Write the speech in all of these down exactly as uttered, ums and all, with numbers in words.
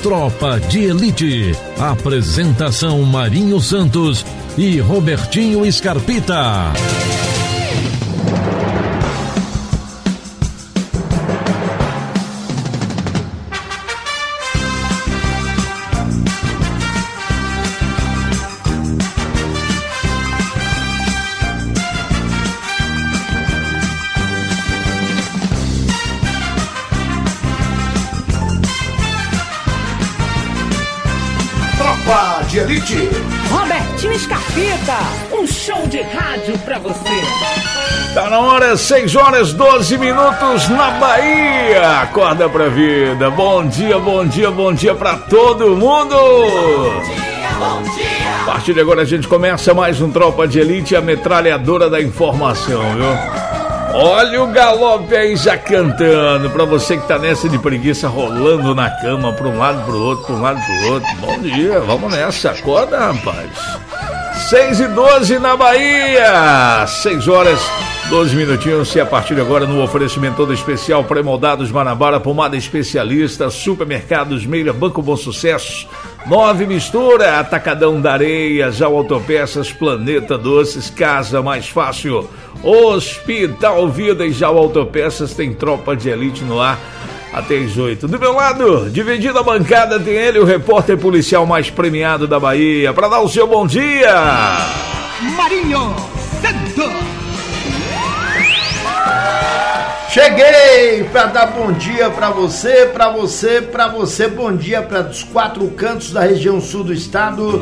Tropa de Elite. Apresentação Marinho Santos e Robertinho Scarpita. De Elite. Robertinho Scarpita, um show de rádio pra você. Tá na hora, seis horas doze minutos na Bahia. Acorda pra vida. Bom dia, bom dia, bom dia pra todo mundo. Bom dia, bom dia. A partir de agora a gente começa mais um Tropa de Elite, a metralhadora da informação, viu? Olha o galope aí já cantando, pra você que tá nessa de preguiça, rolando na cama, pra um lado, pro outro, pra um lado, pro outro. Bom dia, vamos nessa, acorda, rapaz. seis e doze na Bahia, seis horas, doze minutinhos, e a partir de agora no oferecimento todo especial, Pré-Moldados Guanabara, Pomada Especialista, Supermercados Meira, Banco Bom Sucesso, Nove Mistura, Atacadão da Areia, Jau Autopeças, Planeta Doces, Casa Mais Fácil, Hospital Vida e Jau Autopeças, tem Tropa de Elite no ar até as oito. Do meu lado, dividindo a bancada, tem ele, o repórter policial mais premiado da Bahia, para dar o seu bom dia, Marinho Santos. Cheguei para dar bom dia para você, para você, para você, bom dia para os quatro cantos da região sul do estado.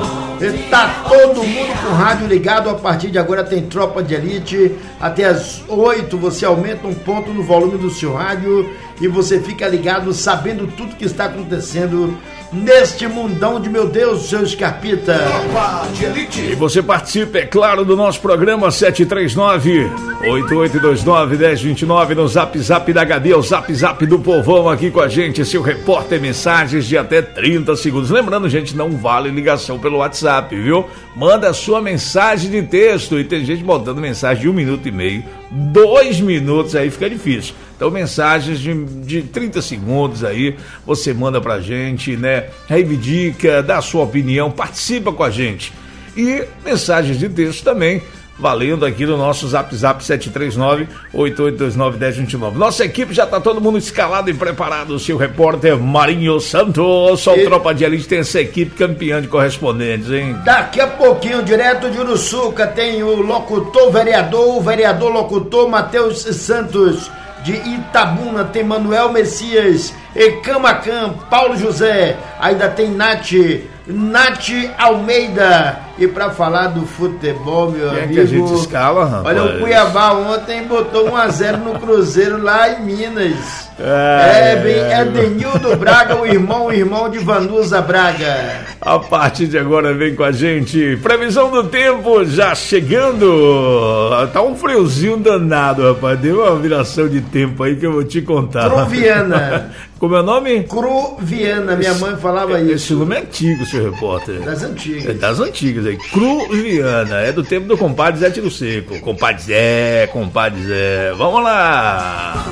Tá todo mundo com o rádio ligado, a partir de agora tem Tropa de Elite, até as oito você aumenta um ponto no volume do seu rádio e você fica ligado sabendo tudo que está acontecendo neste mundão de meu Deus, seu Scarpita. Tropa de Elite. E você participa, é claro, do nosso programa sete três nove, oito oito dois nove, um zero dois nove no Zap Zap da Gabi, é o Zap Zap do povão aqui com a gente, seu repórter, mensagens de até trinta segundos. Lembrando, gente, não vale ligação pelo WhatsApp, viu? Manda a sua mensagem de texto, e tem gente botando mensagem de um minuto e meio, dois minutos, aí fica difícil. Então, mensagens de, de trinta segundos aí, você manda pra gente, né? Reivindica, dá a sua opinião, participa com a gente. E mensagens de texto também, valendo aqui no nosso Zap Zap sete três nove, oito oito dois nove, um zero dois nove. Nossa equipe já tá todo mundo escalado e preparado. O seu repórter Marinho Santos, só o Tropa de Elite tem essa equipe campeã de correspondentes, hein? Daqui a pouquinho, direto de Uruçuca, tem o locutor vereador, o vereador locutor Matheus Santos. De Itabuna tem Manuel Messias, Ecamacan, Paulo José, ainda tem Nath, Nath Almeida. E pra falar do futebol, meu Quem amigo, é que a gente escala, rapaz? Olha, o Cuiabá ontem botou um a zero no Cruzeiro lá em Minas. É, é bem, é Denildo Braga, o irmão, o irmão de Vanusa Braga. A partir de agora vem com a gente, previsão do tempo já chegando. Tá um friozinho danado, rapaz, deu uma viração de tempo aí que eu vou te contar. Cruviana. Como é o nome? Cruviana, minha mãe falava esse, isso. Esse nome é antigo, seu repórter. Das antigas. É das antigas aí, Cruviana, é do tempo do compadre Zé Tiro Seco. Compadre Zé, compadre Zé, vamos lá.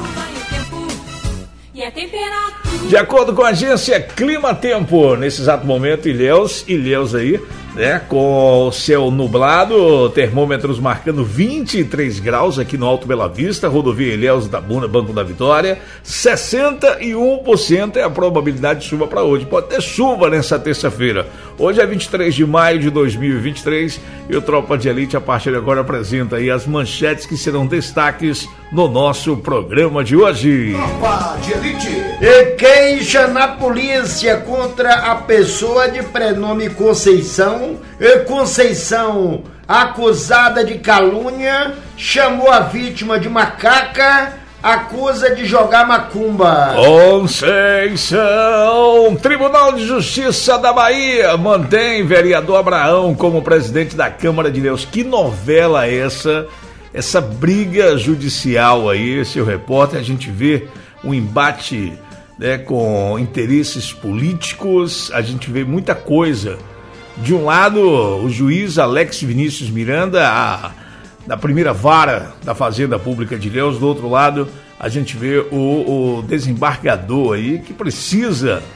De acordo com a agência Clima Tempo, nesse exato momento, Ilhéus, Ilhéus aí, né, com o céu nublado, termômetros marcando vinte e três graus aqui no Alto Bela Vista, rodovia Ilhéus da Buna, Banco da Vitória, sessenta e um por cento é a probabilidade de chuva para hoje. Pode ter chuva nessa terça-feira. Hoje é vinte e três de maio de dois mil e vinte e três e o Tropa de Elite a partir de agora apresenta aí as manchetes que serão destaques no nosso programa de hoje. Tropa de Elite. E queixa na polícia contra a pessoa de prenome Conceição. E Conceição, acusada de calúnia, chamou a vítima de macaca, acusa de jogar macumba. Conceição, Tribunal de Justiça da Bahia mantém vereador Abraão como presidente da Câmara de Deus. Que novela é essa? Essa briga judicial aí, seu repórter, a gente vê um embate, né, com interesses políticos, a gente vê muita coisa. De um lado, o juiz Alex Vinícius Miranda, a, da primeira vara da Fazenda Pública de Ilhéus. Do outro lado, a gente vê o, o desembargador aí, que precisa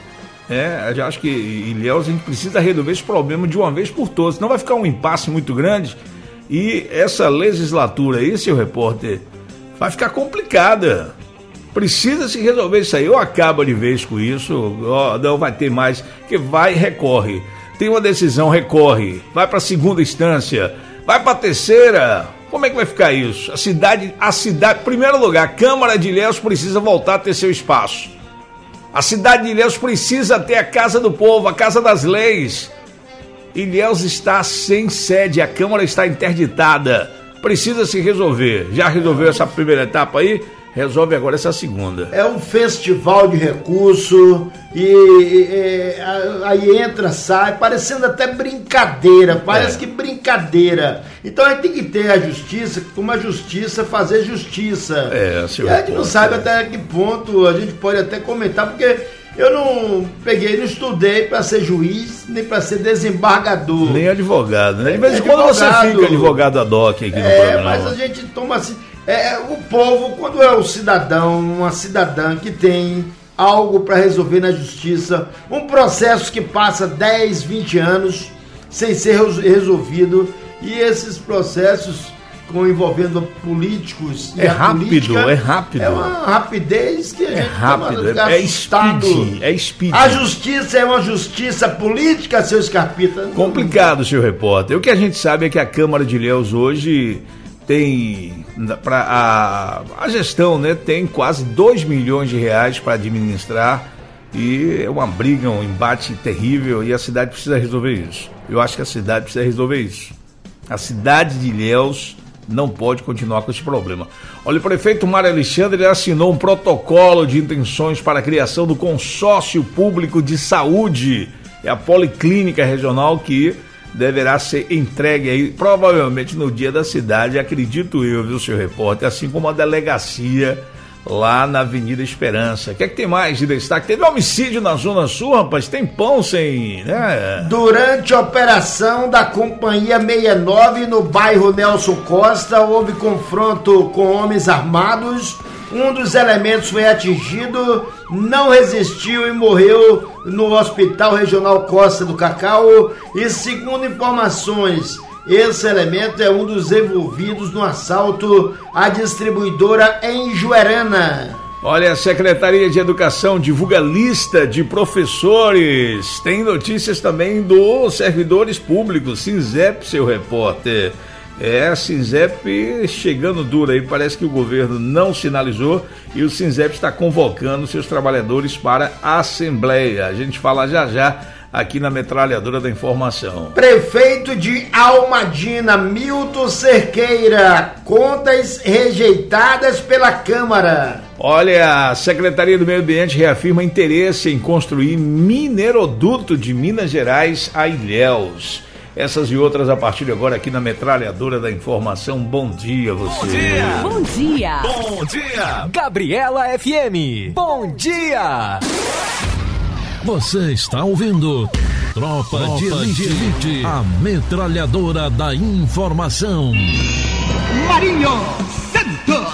É, eu acho que Ilhéus a gente precisa resolver esse problema de uma vez por todas, senão vai ficar um impasse muito grande e essa legislatura aí, seu repórter, vai ficar complicada. Precisa se resolver isso aí, ou acaba de vez com isso, ou não vai ter mais, que vai, recorre. Tem uma decisão, recorre, vai para a segunda instância, vai para a terceira. Como é que vai ficar isso? A cidade, a cidade, em primeiro lugar, a Câmara de Ilhéus precisa voltar a ter seu espaço. A cidade de Ilhéus precisa ter a Casa do Povo, a Casa das Leis. Ilhéus está sem sede, a Câmara está interditada. Precisa se resolver. Já resolveu essa primeira etapa aí? Resolve agora essa segunda. É um festival de recurso e, e aí entra, sai, parecendo até brincadeira, parece é. que brincadeira. Então a gente tem que ter a justiça, como a justiça fazer justiça. É, senhor. E a gente não sabe é. até que ponto a gente pode até comentar, porque eu não peguei, não estudei para ser juiz, nem para ser desembargador. Nem advogado, né? De vez em quando você fica advogado ad hoc aqui no é, programa. Mas a gente toma assim... É, o povo, quando é um cidadão, uma cidadã que tem algo para resolver na justiça, um processo que passa dez, vinte anos sem ser resolvido, e esses processos com, envolvendo políticos é rápido, política, é rápido. É uma rapidez que a é gente rápido, tá é, é speed, é speed. A justiça é uma justiça política, seu Scarpita? Complicado, seu repórter. O que a gente sabe é que a Câmara de Ilhéus hoje tem para a, a gestão, né, tem quase dois milhões de reais para administrar e é uma briga, um embate terrível e a cidade precisa resolver isso. Eu acho que a cidade precisa resolver isso. A cidade de Ilhéus não pode continuar com esse problema. Olha, o prefeito Mário Alexandre assinou um protocolo de intenções para a criação do consórcio público de saúde. É a Policlínica Regional que deverá ser entregue aí, provavelmente no dia da cidade, acredito eu, viu, seu repórter, assim como a delegacia lá na Avenida Esperança. O que é que tem mais de destaque? Teve homicídio na Zona Sul, rapaz, tem pão sem, né? Durante a operação da Companhia sessenta e nove no bairro Nelson Costa, houve confronto com homens armados. Um dos elementos foi atingido, não resistiu e morreu no Hospital Regional Costa do Cacau. E segundo informações, esse elemento é um dos envolvidos no assalto à distribuidora em Juerana. Olha, a Secretaria de Educação divulga lista de professores. Tem notícias também dos servidores públicos, SINZEP, seu repórter. É, a SINZEP chegando dura aí, parece que o governo não sinalizou e o SINZEP está convocando seus trabalhadores para a Assembleia. A gente fala já já aqui na Metralhadora da Informação. Prefeito de Almadina, Milton Cerqueira, contas rejeitadas pela Câmara. Olha, a Secretaria do Meio Ambiente reafirma interesse em construir mineroduto de Minas Gerais a Ilhéus. Essas e outras a partir de agora aqui na Metralhadora da Informação. Bom dia, você. Bom dia. Bom dia. Bom dia. Gabriela F M. Bom dia. Você está ouvindo Tropa, Tropa de, Elite, de Elite, a Metralhadora da Informação. Marinho Santos.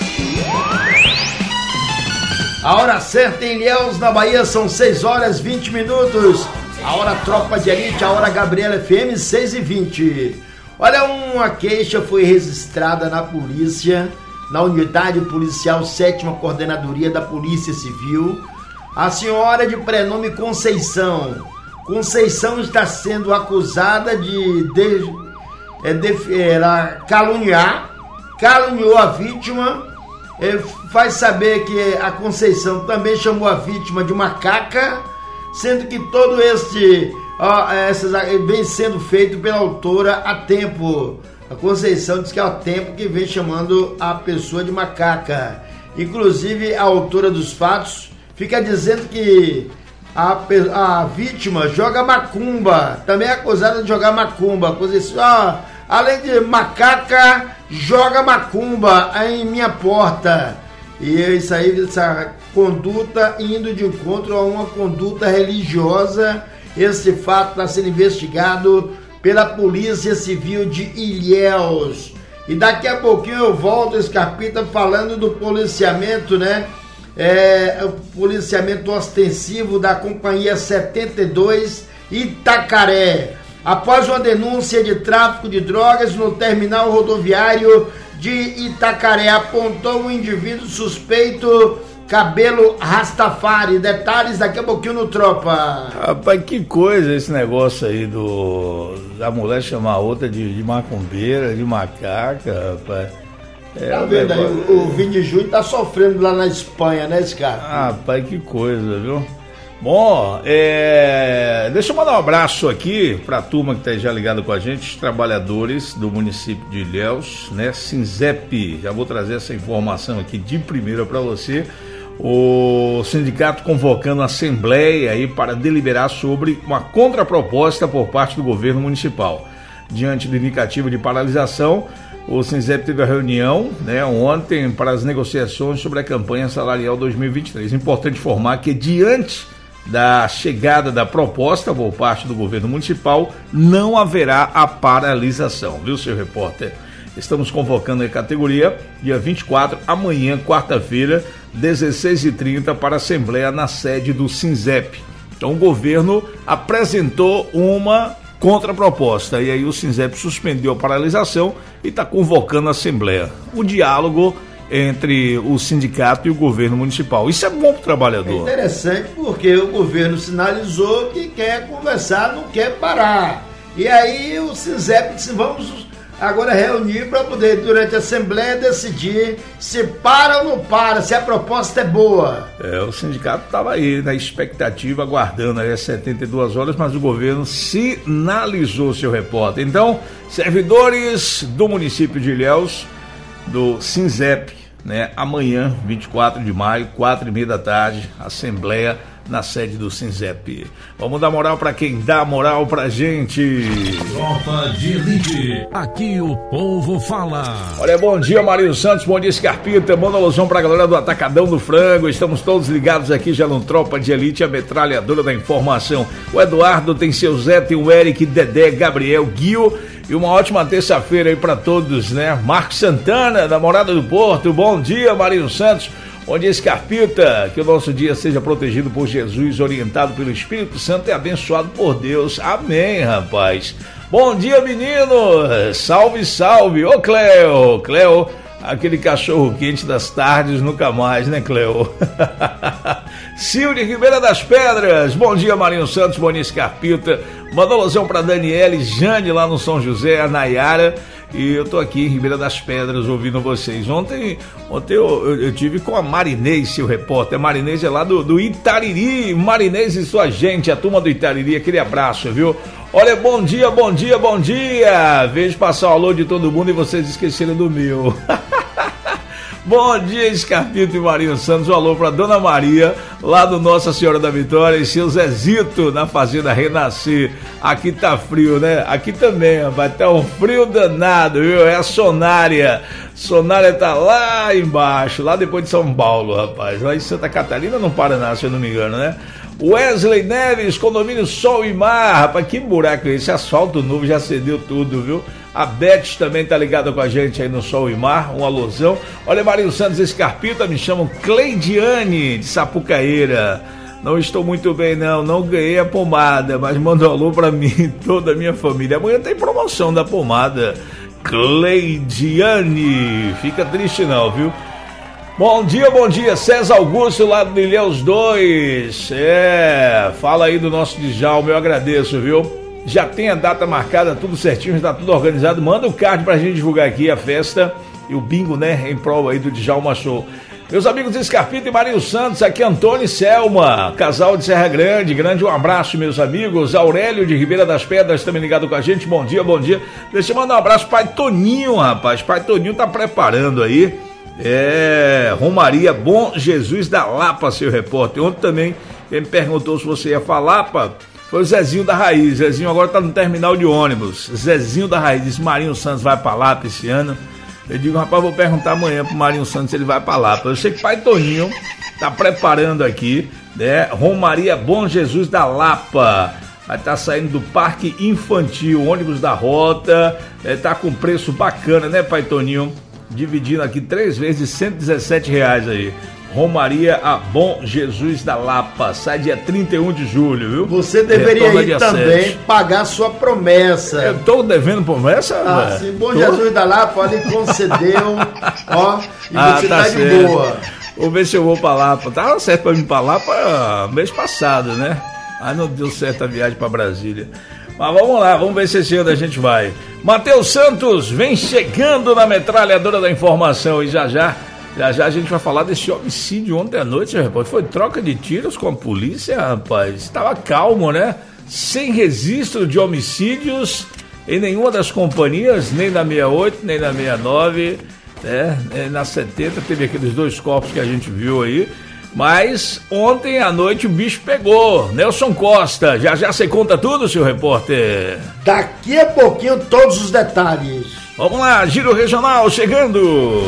A hora certa em Ilhéus, na Bahia, são seis horas e vinte minutos. A hora Tropa de Elite, a hora Gabriela F M, seis e vinte. Olha, uma queixa foi registrada na polícia, na Unidade Policial sétima Coordenadoria da Polícia Civil. A senhora de prenome Conceição. Conceição está sendo acusada de, de, é, de é, caluniar, caluniou a vítima. É, faz saber que a Conceição também chamou a vítima de macaca, sendo que todo este ó, essas, vem sendo feito pela autora há tempo. A Conceição diz que há tempo que vem chamando a pessoa de macaca. Inclusive, a autora dos fatos fica dizendo que a, a vítima joga macumba, também é acusada de jogar macumba. A Conceição, ó, além de macaca, joga macumba em minha porta. E isso aí, essa conduta indo de encontro a uma conduta religiosa. Esse fato está sendo investigado pela Polícia Civil de Ilhéus. E daqui a pouquinho eu volto, Scarpita, falando do policiamento, né? é, o policiamento ostensivo da Companhia setenta e dois Itacaré. Após uma denúncia de tráfico de drogas no terminal rodoviário de Itacaré, apontou um indivíduo suspeito, cabelo Rastafari. Detalhes daqui a pouquinho no Tropa. Rapaz, que coisa esse negócio aí do da mulher chamar a outra de, de macumbeira, de macaca, rapaz. É, tá vendo aí, o, o Vini Júnior tá sofrendo lá na Espanha, né, esse cara? Ah, rapaz, que coisa, viu? Bom, é... deixa eu mandar um abraço aqui para a turma que está já ligada com a gente, os trabalhadores do município de Ilhéus, né, SINZEP. Já vou trazer essa informação aqui de primeira para você. O sindicato convocando a assembleia aí para deliberar sobre uma contraproposta por parte do governo municipal. Diante do indicativo de paralisação, o SINZEP teve a reunião, né, ontem para as negociações sobre a campanha salarial dois mil e vinte e três. Importante informar que diante da chegada da proposta por parte do governo municipal, não haverá a paralisação, viu, seu repórter? Estamos convocando a categoria dia vinte e quatro, amanhã, quarta-feira, dezesseis e trinta, para a assembleia na sede do SINZEP. Então o governo apresentou uma contraproposta e aí o SINZEP suspendeu a paralisação e está convocando a assembleia. O diálogo entre o sindicato e o governo municipal. Isso é bom para o trabalhador. É interessante porque o governo sinalizou que quer conversar, não quer parar. E aí o SINZEP disse, vamos agora reunir para poder, durante a Assembleia, decidir se para ou não para, se a proposta é boa. É, o sindicato estava aí na expectativa, aguardando aí as setenta e duas horas, mas o governo sinalizou, seu repórter. Então, servidores do município de Ilhéus, do SINZEP, né, amanhã, vinte e quatro de maio, quatro e meia da tarde, assembleia na sede do SINZEP. Vamos dar moral para quem dá moral pra gente. Tropa de Elite, aqui o povo fala. Olha, bom dia, Marinho Santos, bom dia, Scarpita, manda alusão pra galera do Atacadão do Frango, estamos todos ligados aqui já no Tropa de Elite, a metralhadora da informação. O Eduardo tem seu Zé, tem o Eric, Dedé, Gabriel, Guio, e uma ótima terça-feira aí pra todos, né? Marcos Santana, da Morada do Porto, bom dia, Marinho Santos. Bom dia, Scarpita, que o nosso dia seja protegido por Jesus, orientado pelo Espírito Santo e abençoado por Deus. Amém, rapaz. Bom dia, meninos. Salve, salve. Ô, Cleo, Cleo, aquele cachorro quente das tardes, nunca mais, né, Cleo? Silvio Ribeira das Pedras, bom dia, Marinho Santos, bom dia, Scarpita. Manda alusão pra Daniele, Jane lá no São José, a Nayara. E eu tô aqui em Ribeira das Pedras ouvindo vocês. Ontem, ontem eu, eu, eu tive com a Marinês, seu repórter. A Marinês é lá do, do Itariri. Marinês e sua gente, a turma do Itariri, aquele abraço, viu? Olha, bom dia, bom dia, bom dia. Vejo passar o alô de todo mundo e vocês esqueceram do meu. Bom dia, Scarpito e Marinho Santos. Um alô pra Dona Maria, lá do Nossa Senhora da Vitória, e seu Zezito, na Fazenda Renascer. Aqui tá frio, né? Aqui também, rapaz, tá um frio danado, viu? É a Sonária. Sonária tá lá embaixo, lá depois de São Paulo, rapaz. Lá em Santa Catarina, no Paraná, se eu não me engano, né? Wesley Neves, condomínio Sol e Mar. Rapaz, que buraco é esse? Asfalto novo já cedeu tudo, viu? A Beth também tá ligada com a gente aí no Sol e Mar, um alusão. Olha, Marinho Santos, Escarpita, me chamam Cleidiane, de Sapucaíra. Não estou muito bem, não, não ganhei a pomada, mas manda um alô pra mim e toda a minha família. Amanhã tem promoção da pomada. Cleidiane, fica triste não, viu? Bom dia, bom dia, César Augusto, lá do Ilhéus dois. É, fala aí do nosso Djalma, eu agradeço, viu? Já tem a data marcada, tudo certinho, já tá tudo organizado. Manda o card pra gente divulgar aqui a festa e o bingo, né, em prol aí do Djalma Show. Meus amigos Scarpita e Marinho Santos, aqui Antônio e Selma, casal de Serra Grande, grande um abraço, meus amigos. Aurélio de Ribeira das Pedras também ligado com a gente, bom dia, bom dia. Deixa eu mandar um abraço pro Pai Toninho, rapaz, Pai Toninho tá preparando aí, é, Romaria Bom Jesus da Lapa, seu repórter. Ontem também, quem me perguntou se você ia falar, pá, foi o Zezinho da Raiz. Zezinho agora tá no terminal de ônibus. Zezinho da Raiz disse: Marinho Santos vai pra Lapa esse ano. Eu digo, rapaz, vou perguntar amanhã pro Marinho Santos se ele vai pra Lapa. Eu sei que Pai Toninho tá preparando aqui, né? Romaria Bom Jesus da Lapa. Vai estar tá saindo do Parque Infantil, ônibus da rota. É, tá com preço bacana, né, Pai Toninho? Dividindo aqui três vezes de cento e dezessete reais aí. Romaria a Bom Jesus da Lapa. Sai dia trinta e um de julho, viu? Você deveria Retorna ir também sete. pagar sua promessa. Eu tô devendo promessa? Ah, sim, Bom tô? Jesus da Lapa ali concedeu, ó, e Ah, você tá tá de certo. boa. Vou ver se eu vou pra Lapa. Tava certo pra mim pra Lapa mês passado, né? Aí não deu certo a viagem pra Brasília. Mas vamos lá, vamos ver se esse ano a gente vai. Matheus Santos vem chegando na metralhadora da informação e já já, já já a gente vai falar desse homicídio ontem à noite, rapaz. Foi troca de tiros com a polícia, rapaz. Estava calmo, né? Sem registro de homicídios em nenhuma das companhias, nem na sessenta e oito, nem na sessenta e nove, né? Na setenta teve aqueles dois corpos que a gente viu aí. Mas ontem à noite o bicho pegou. Nelson Costa, já já você conta tudo, seu repórter? Daqui a pouquinho todos os detalhes. Vamos lá, Giro Regional chegando.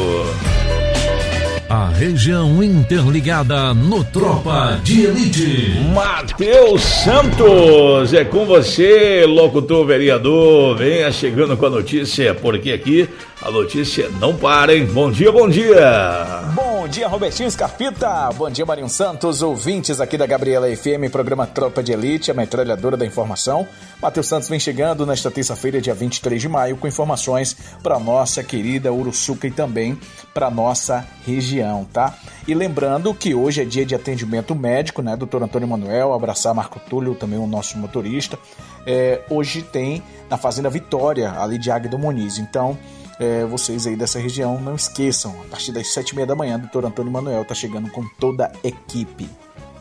A região interligada no Tropa de Elite. Matheus Santos, é com você, locutor vereador. Venha chegando com a notícia, porque aqui a notícia não para, hein? Bom dia, bom dia. Bom dia, Robertinho Scarpita. Bom dia, Marinho Santos, ouvintes aqui da Gabriela F M, programa Tropa de Elite, a metralhadora da informação. Matheus Santos vem chegando nesta terça-feira, dia vinte e três de maio, com informações para nossa querida Uruçuca e também para nossa região, tá? E lembrando que hoje é dia de atendimento médico, né? doutor Antônio Manuel, abraçar Marco Túlio, também o nosso motorista. É, hoje tem na Fazenda Vitória, ali de Águido Muniz. Então, é, vocês aí dessa região, não esqueçam, a partir das sete e meia da manhã, o doutor Antônio Manuel está chegando com toda a equipe.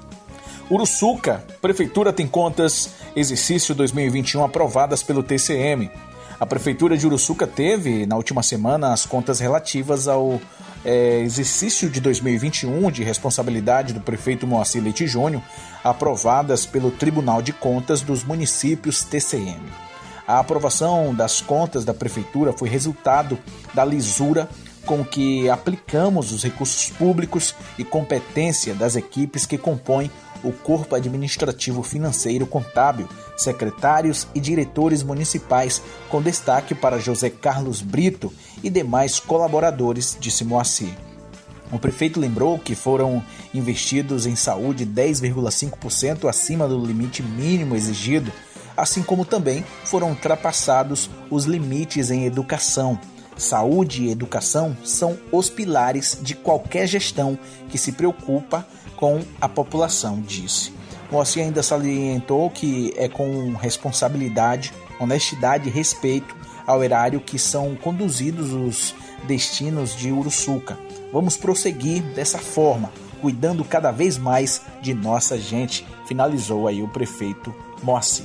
Uruçuca, Prefeitura tem contas exercício dois mil e vinte e um aprovadas pelo T C M. A Prefeitura de Uruçuca teve, na última semana, as contas relativas ao é, exercício de dois mil e vinte e um de responsabilidade do prefeito Moacir Leite Júnior, aprovadas pelo Tribunal de Contas dos Municípios T C M. A aprovação das contas da Prefeitura foi resultado da lisura com que aplicamos os recursos públicos e competência das equipes que compõem o corpo administrativo financeiro contábil, secretários e diretores municipais, com destaque para José Carlos Brito e demais colaboradores, disse Moacir. O prefeito lembrou que foram investidos em saúde dez vírgula cinco por cento acima do limite mínimo exigido, assim como também foram ultrapassados os limites em educação. Saúde e educação são os pilares de qualquer gestão que se preocupa com a população, disse. Moacir ainda salientou que é com responsabilidade, honestidade e respeito ao erário que são conduzidos os destinos de Uruçuca. Vamos prosseguir dessa forma, cuidando cada vez mais de nossa gente, finalizou aí o prefeito Moacir.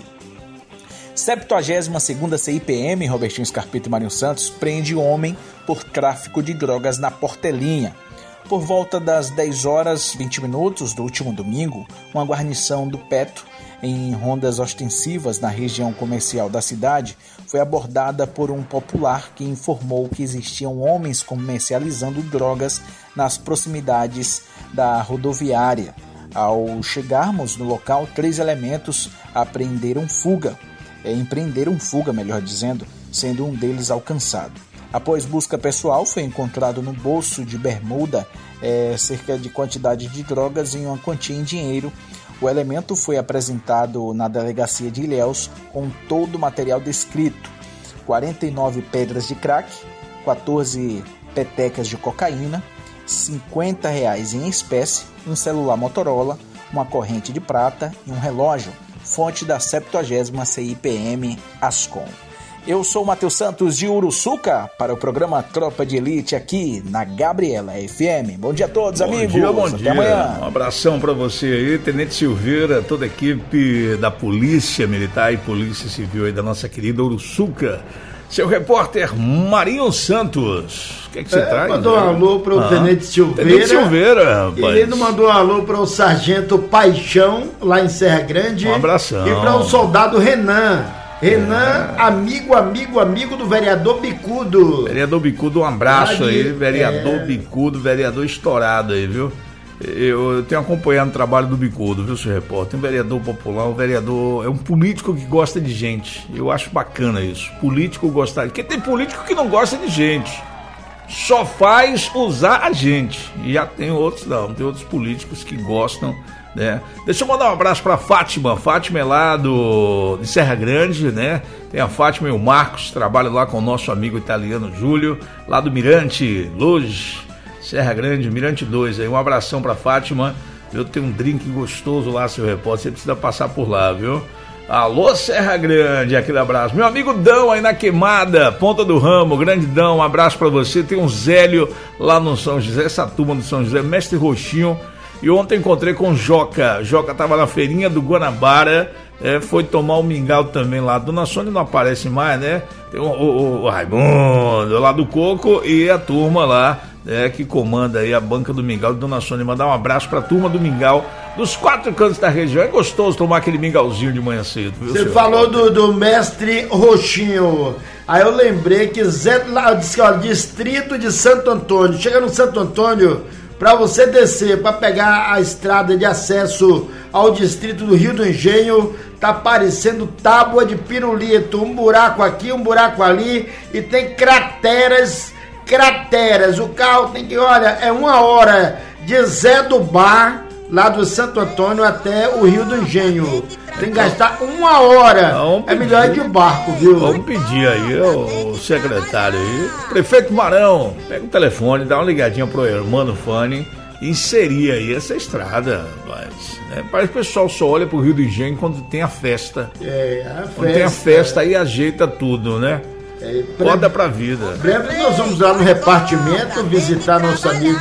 septuagésima segunda C I P M, Robertinho Scarpita e Marinho Santos, prende homem por tráfico de drogas na Portelinha. Por volta das dez horas e vinte minutos do último domingo, uma guarnição do Petro, em rondas ostensivas na região comercial da cidade, foi abordada por um popular que informou que existiam homens comercializando drogas nas proximidades da rodoviária. Ao chegarmos no local, três elementos apreenderam fuga, é, empreenderam fuga, melhor dizendo, sendo um deles alcançado. Após busca pessoal, foi encontrado no bolso de bermuda é, cerca de quantidade de drogas em uma quantia em dinheiro. O elemento foi apresentado na delegacia de Ilhéus com todo o material descrito: quarenta e nove pedras de crack, quatorze petecas de cocaína, cinquenta reais em espécie, um celular Motorola, uma corrente de prata e um relógio, fonte da septuagésima C I P M Ascom. Eu sou o Matheus Santos de Uruçuca para o programa Tropa de Elite aqui na Gabriela F M. Bom dia a todos, bom amigos. Dia, bom Até dia. amanhã. Um abração para você aí, Tenente Silveira, toda a equipe da Polícia Militar e Polícia Civil aí da nossa querida Uruçuca. Seu repórter Marinho Santos. O que é que você é, traz? Mandou né? um alô para o ah, Tenente Silveira. Tenente Silveira, rapaz. E ele não mandou um alô para o Sargento Paixão, lá em Serra Grande. Um abração. E para o soldado Renan. Renan, é. amigo, amigo, amigo do vereador Bicudo. Vereador Bicudo, um abraço aí, aí vereador é... Bicudo, vereador estourado aí, viu? Eu, eu tenho acompanhado o trabalho do Bicudo, viu, seu repórter? Um vereador popular, um vereador, é um político que gosta de gente. Eu acho bacana isso, político gostar, porque tem político que não gosta de gente. só faz usar a gente. E já tem outros não, tem outros políticos que gostam, né? Deixa eu mandar um abraço pra Fátima. Fátima é lá do, de Serra Grande, né? Tem a Fátima e o Marcos, trabalham lá com o nosso amigo italiano Júlio, lá do Mirante Luz, Serra Grande, Mirante dois. Aí um abração pra Fátima. Eu tenho um drink gostoso lá, seu repórter, você precisa passar por lá, viu? Alô, Serra Grande, aquele abraço. Meu amigo Dão aí na Queimada, Ponta do Ramo, grande Dão, um abraço pra você. Tem um Zélio lá no São José, essa turma do São José, Mestre Roxinho. E ontem encontrei com o Joca. Joca tava na feirinha do Guanabara, é, foi tomar o mingau também lá. Dona Sônia não aparece mais, né? Tem o, o, o Raimundo lá do Coco e a turma lá, é, que comanda aí a banca do mingau de Dona Sônia. Mandar um abraço pra turma do mingau dos quatro cantos da região. É gostoso tomar aquele mingauzinho de manhã cedo, viu? Você falou do, do Mestre Roxinho. Aí eu lembrei que Zé, lá, disse, ó, distrito de Santo Antônio. Chega no Santo Antônio, para você descer, para pegar a estrada de acesso ao distrito do Rio do Engenho, tá parecendo tábua de pirulito, um buraco aqui, um buraco ali, e tem crateras, crateras. O carro tem que, olha, é uma hora de Zé do Bar, lá do Santo Antônio, até o Rio do Engenho. Tem que gastar uma hora. É melhor ir de barco, viu? Vamos pedir aí, o secretário aí, prefeito Marão, pega o telefone, dá uma ligadinha pro Hermano Fani, inserir aí essa estrada, mas, né, parece que o pessoal só olha pro Rio do Engenho quando tem a festa. É, a festa. Quando tem a festa aí ajeita tudo, né? É, Roda pra vida. Breve nós vamos lá no repartimento visitar nosso amigo,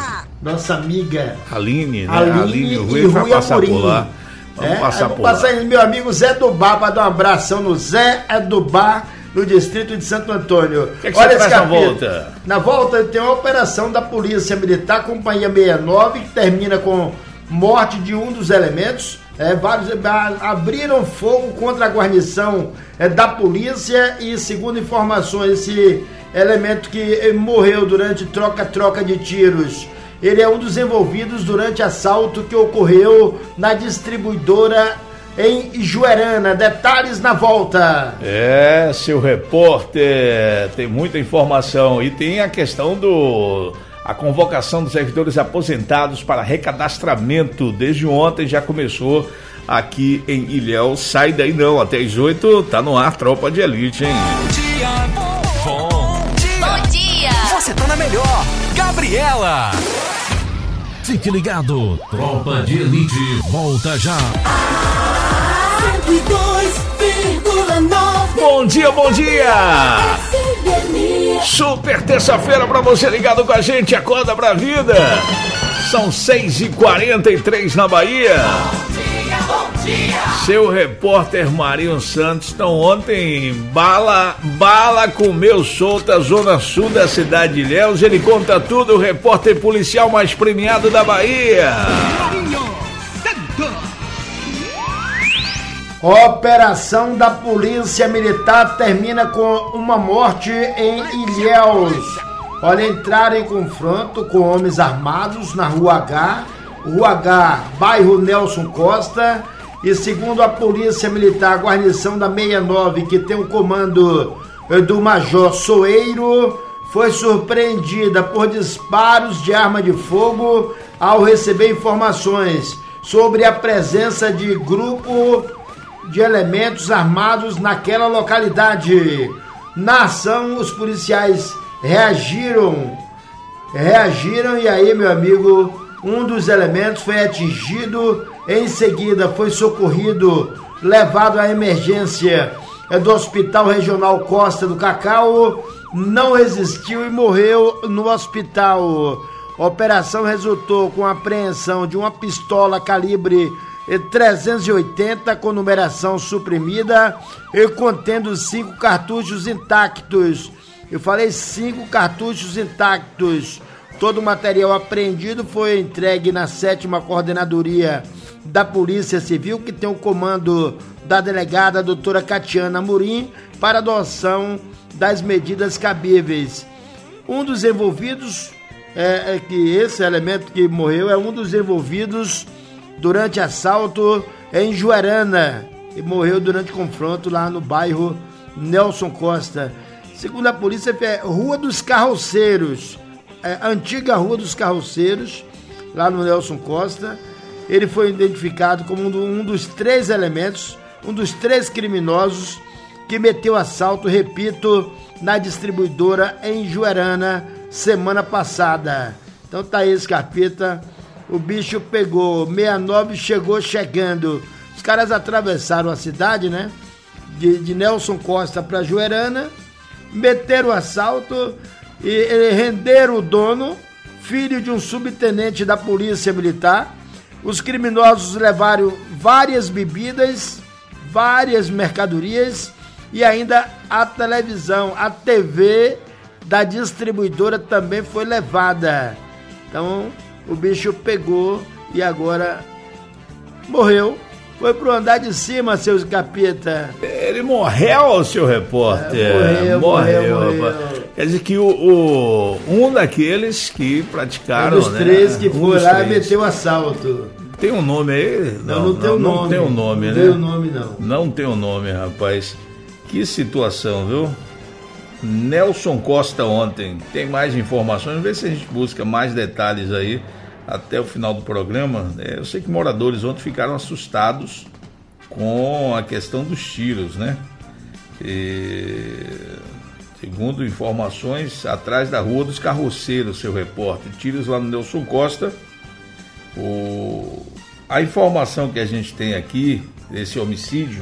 nossa amiga Aline, né? Aline, Aline o Rui vai passar Amorim. Por lá. Vamos é, passar por passar lá. Aí, meu amigo Zé do Bar, para dar um abração no Zé do Bar, no distrito de Santo Antônio. Que é que Olha esse na volta? Na volta tem uma operação da Polícia Militar, Companhia sessenta e nove, que termina com morte de um dos elementos. É, vários abriram fogo contra a guarnição é, da polícia e, segundo informações, esse elemento que morreu durante troca-troca de tiros, ele é um dos envolvidos durante assalto que ocorreu na distribuidora em Ijuerana. Detalhes na volta. É, seu repórter, tem muita informação. E tem a questão do... a convocação dos servidores aposentados para recadastramento. Desde ontem já começou aqui em Ilhéus. Sai daí não, até às oito tá no ar, Tropa de Elite, hein? Bom dia, bom dia. Bom dia. Você tá na melhor, Gabriela. Fique ligado, Tropa de Elite volta já. cento e dois vírgula nove. Bom dia, bom dia. Super terça-feira pra você ligado com a gente, acorda pra vida. São seis e quarenta e três na Bahia. Bom dia, bom dia. Seu repórter Marinho Santos, então ontem bala, bala comeu solta, zona sul da cidade de Ilhéus. Ele conta tudo, o repórter policial mais premiado da Bahia. Operação da Polícia Militar termina com uma morte em Ilhéus. Olha, entraram em confronto com homens armados na Rua H, Rua H, bairro Nelson Costa, e segundo a Polícia Militar, a guarnição da sessenta e nove, que tem o comando do Major Soeiro, foi surpreendida por disparos de arma de fogo ao receber informações sobre a presença de grupo de elementos armados naquela localidade. Na ação, os policiais reagiram, reagiram e aí, meu amigo, um dos elementos foi atingido, em seguida foi socorrido, levado à emergência do Hospital Regional Costa do Cacau, não resistiu e morreu no hospital. A operação resultou com a apreensão de uma pistola calibre trezentos e oitenta com numeração suprimida e contendo cinco cartuchos intactos. Eu falei cinco cartuchos intactos. Todo o material apreendido foi entregue na sétima Coordenadoria da Polícia Civil, que tem o comando da delegada doutora Catiana Amorim, para adoção das medidas cabíveis. Um dos envolvidos, é, é que esse elemento que morreu é um dos envolvidos durante assalto em Ijuerana e morreu durante confronto lá no bairro Nelson Costa. segundo a polícia, é Rua dos Carroceiros, é, antiga Rua dos Carroceiros, lá no Nelson Costa. Ele foi identificado como um, do, um dos três elementos, um dos três criminosos que meteu assalto, repito, na distribuidora em Juerana semana passada. Então tá aí, Scarpita, o bicho pegou, sessenta e nove chegou chegando. Os caras atravessaram a cidade, né, de, de Nelson Costa para Juerana, meteram o assalto e, e renderam o dono, filho de um subtenente da Polícia Militar. Os criminosos levaram várias bebidas, várias mercadorias e ainda a televisão, a T V da distribuidora também foi levada. Então o bicho pegou e agora morreu. Foi pro andar de cima, seus capita. Ele morreu, seu repórter. É, morreu, morreu, morreu, morreu. Quer dizer que o, o, um daqueles que praticaram, um dos né? três que um foi lá três. e meteu assalto. Tem um nome aí? Não, não, não tem o um nome. Não tem um nome, não né? Não tem o um nome, não. Não tem o um nome, rapaz. Que situação, viu? Nelson Costa ontem. Tem mais informações? Vamos ver se a gente busca mais detalhes aí até o final do programa. Eu sei que moradores ontem ficaram assustados com a questão dos tiros, né? E, segundo informações, atrás da Rua dos Carroceiros, seu repórter, tiros lá no Nelson Costa. O... A informação que a gente tem aqui desse homicídio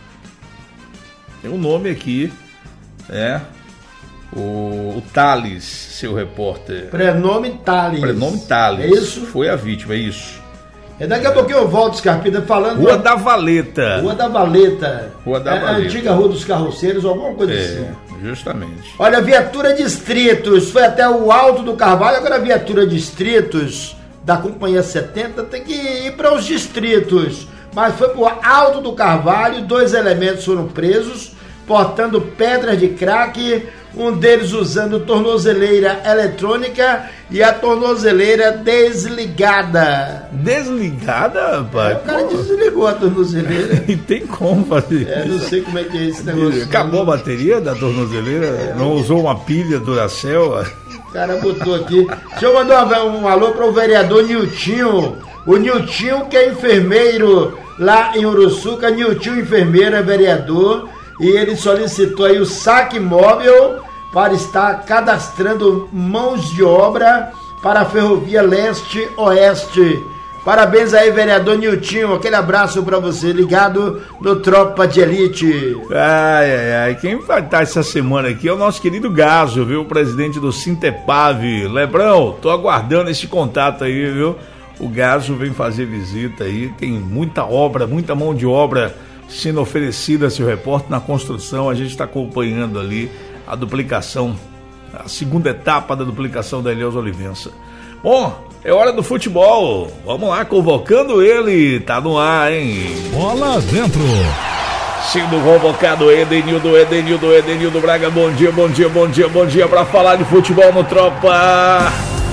tem um nome aqui, né? O, o Thales, seu repórter. Prenome Thales. Prenome Thales. É isso? Foi a vítima, é isso. É daqui a pouquinho eu volto, Scarpita, falando... Rua da Valeta. Rua da Valeta. Rua da é, Valeta. A antiga Rua dos Carroceiros, alguma coisa é, assim. Justamente. Olha, viatura Distritos, foi até o Alto do Carvalho, agora a viatura Distritos da Companhia setenta tem que ir para os distritos. Mas foi para o Alto do Carvalho, dois elementos foram presos, portando pedras de crack, um deles usando tornozeleira eletrônica e a tornozeleira desligada. Desligada, rapaz? É, o cara desligou a tornozeleira. E tem como fazer é, não sei como é que é esse negócio. Acabou a bateria da tornozeleira? É, não usou uma pilha Duracell? O cara botou aqui. Deixa eu mandar um, um alô para o vereador Niltinho. O Niltinho, que é enfermeiro lá em Uruçuca. Niltinho, enfermeiro, é vereador. E ele solicitou aí o saque móvel para estar cadastrando mãos de obra para a Ferrovia Leste-Oeste. Parabéns aí, vereador Niltinho. Aquele abraço para você, ligado no Tropa de Elite. Ai, ai, ai. Quem vai estar essa semana aqui é o nosso querido Gaso, viu? O presidente do Sintepave. Lebrão, tô aguardando esse contato aí, viu? O Gaso vem fazer visita aí. Tem muita obra, muita mão de obra sendo oferecida, seu repórter, na construção. A gente está acompanhando ali a duplicação, a segunda etapa da duplicação da Ilhéus Olivença. Bom, é hora do futebol. Vamos lá, convocando ele. Tá no ar, hein? Bola dentro. Sendo convocado Edenildo, Edenildo, Edenildo Braga. Bom dia, bom dia, bom dia, bom dia para falar de futebol no Tropa.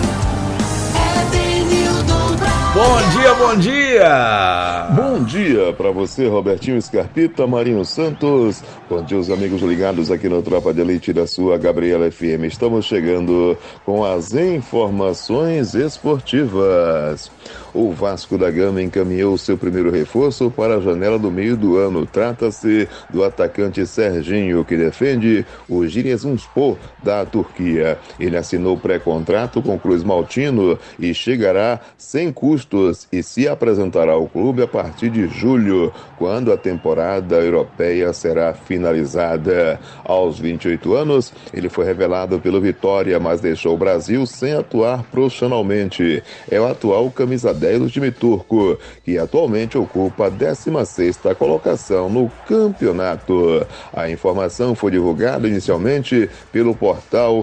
Bom dia, bom dia! Bom dia para você, Robertinho Scarpita, Marinho Santos. Bom dia, os amigos ligados aqui no Tropa de Elite da sua Gabriela F M. Estamos chegando com as informações esportivas. O Vasco da Gama encaminhou seu primeiro reforço para a janela do meio do ano. Trata-se do atacante Serginho, que defende o Giresunspor da Turquia. Ele assinou pré-contrato com o Cruz Maltino e chegará sem custos e se apresentará ao clube a partir de julho, quando a temporada europeia será finalizada. Aos vinte e oito anos, ele foi revelado pelo Vitória, mas deixou o Brasil sem atuar profissionalmente. É o atual camisa dez do time turco, que atualmente ocupa a décima sexta colocação no campeonato. A informação foi divulgada inicialmente pelo portal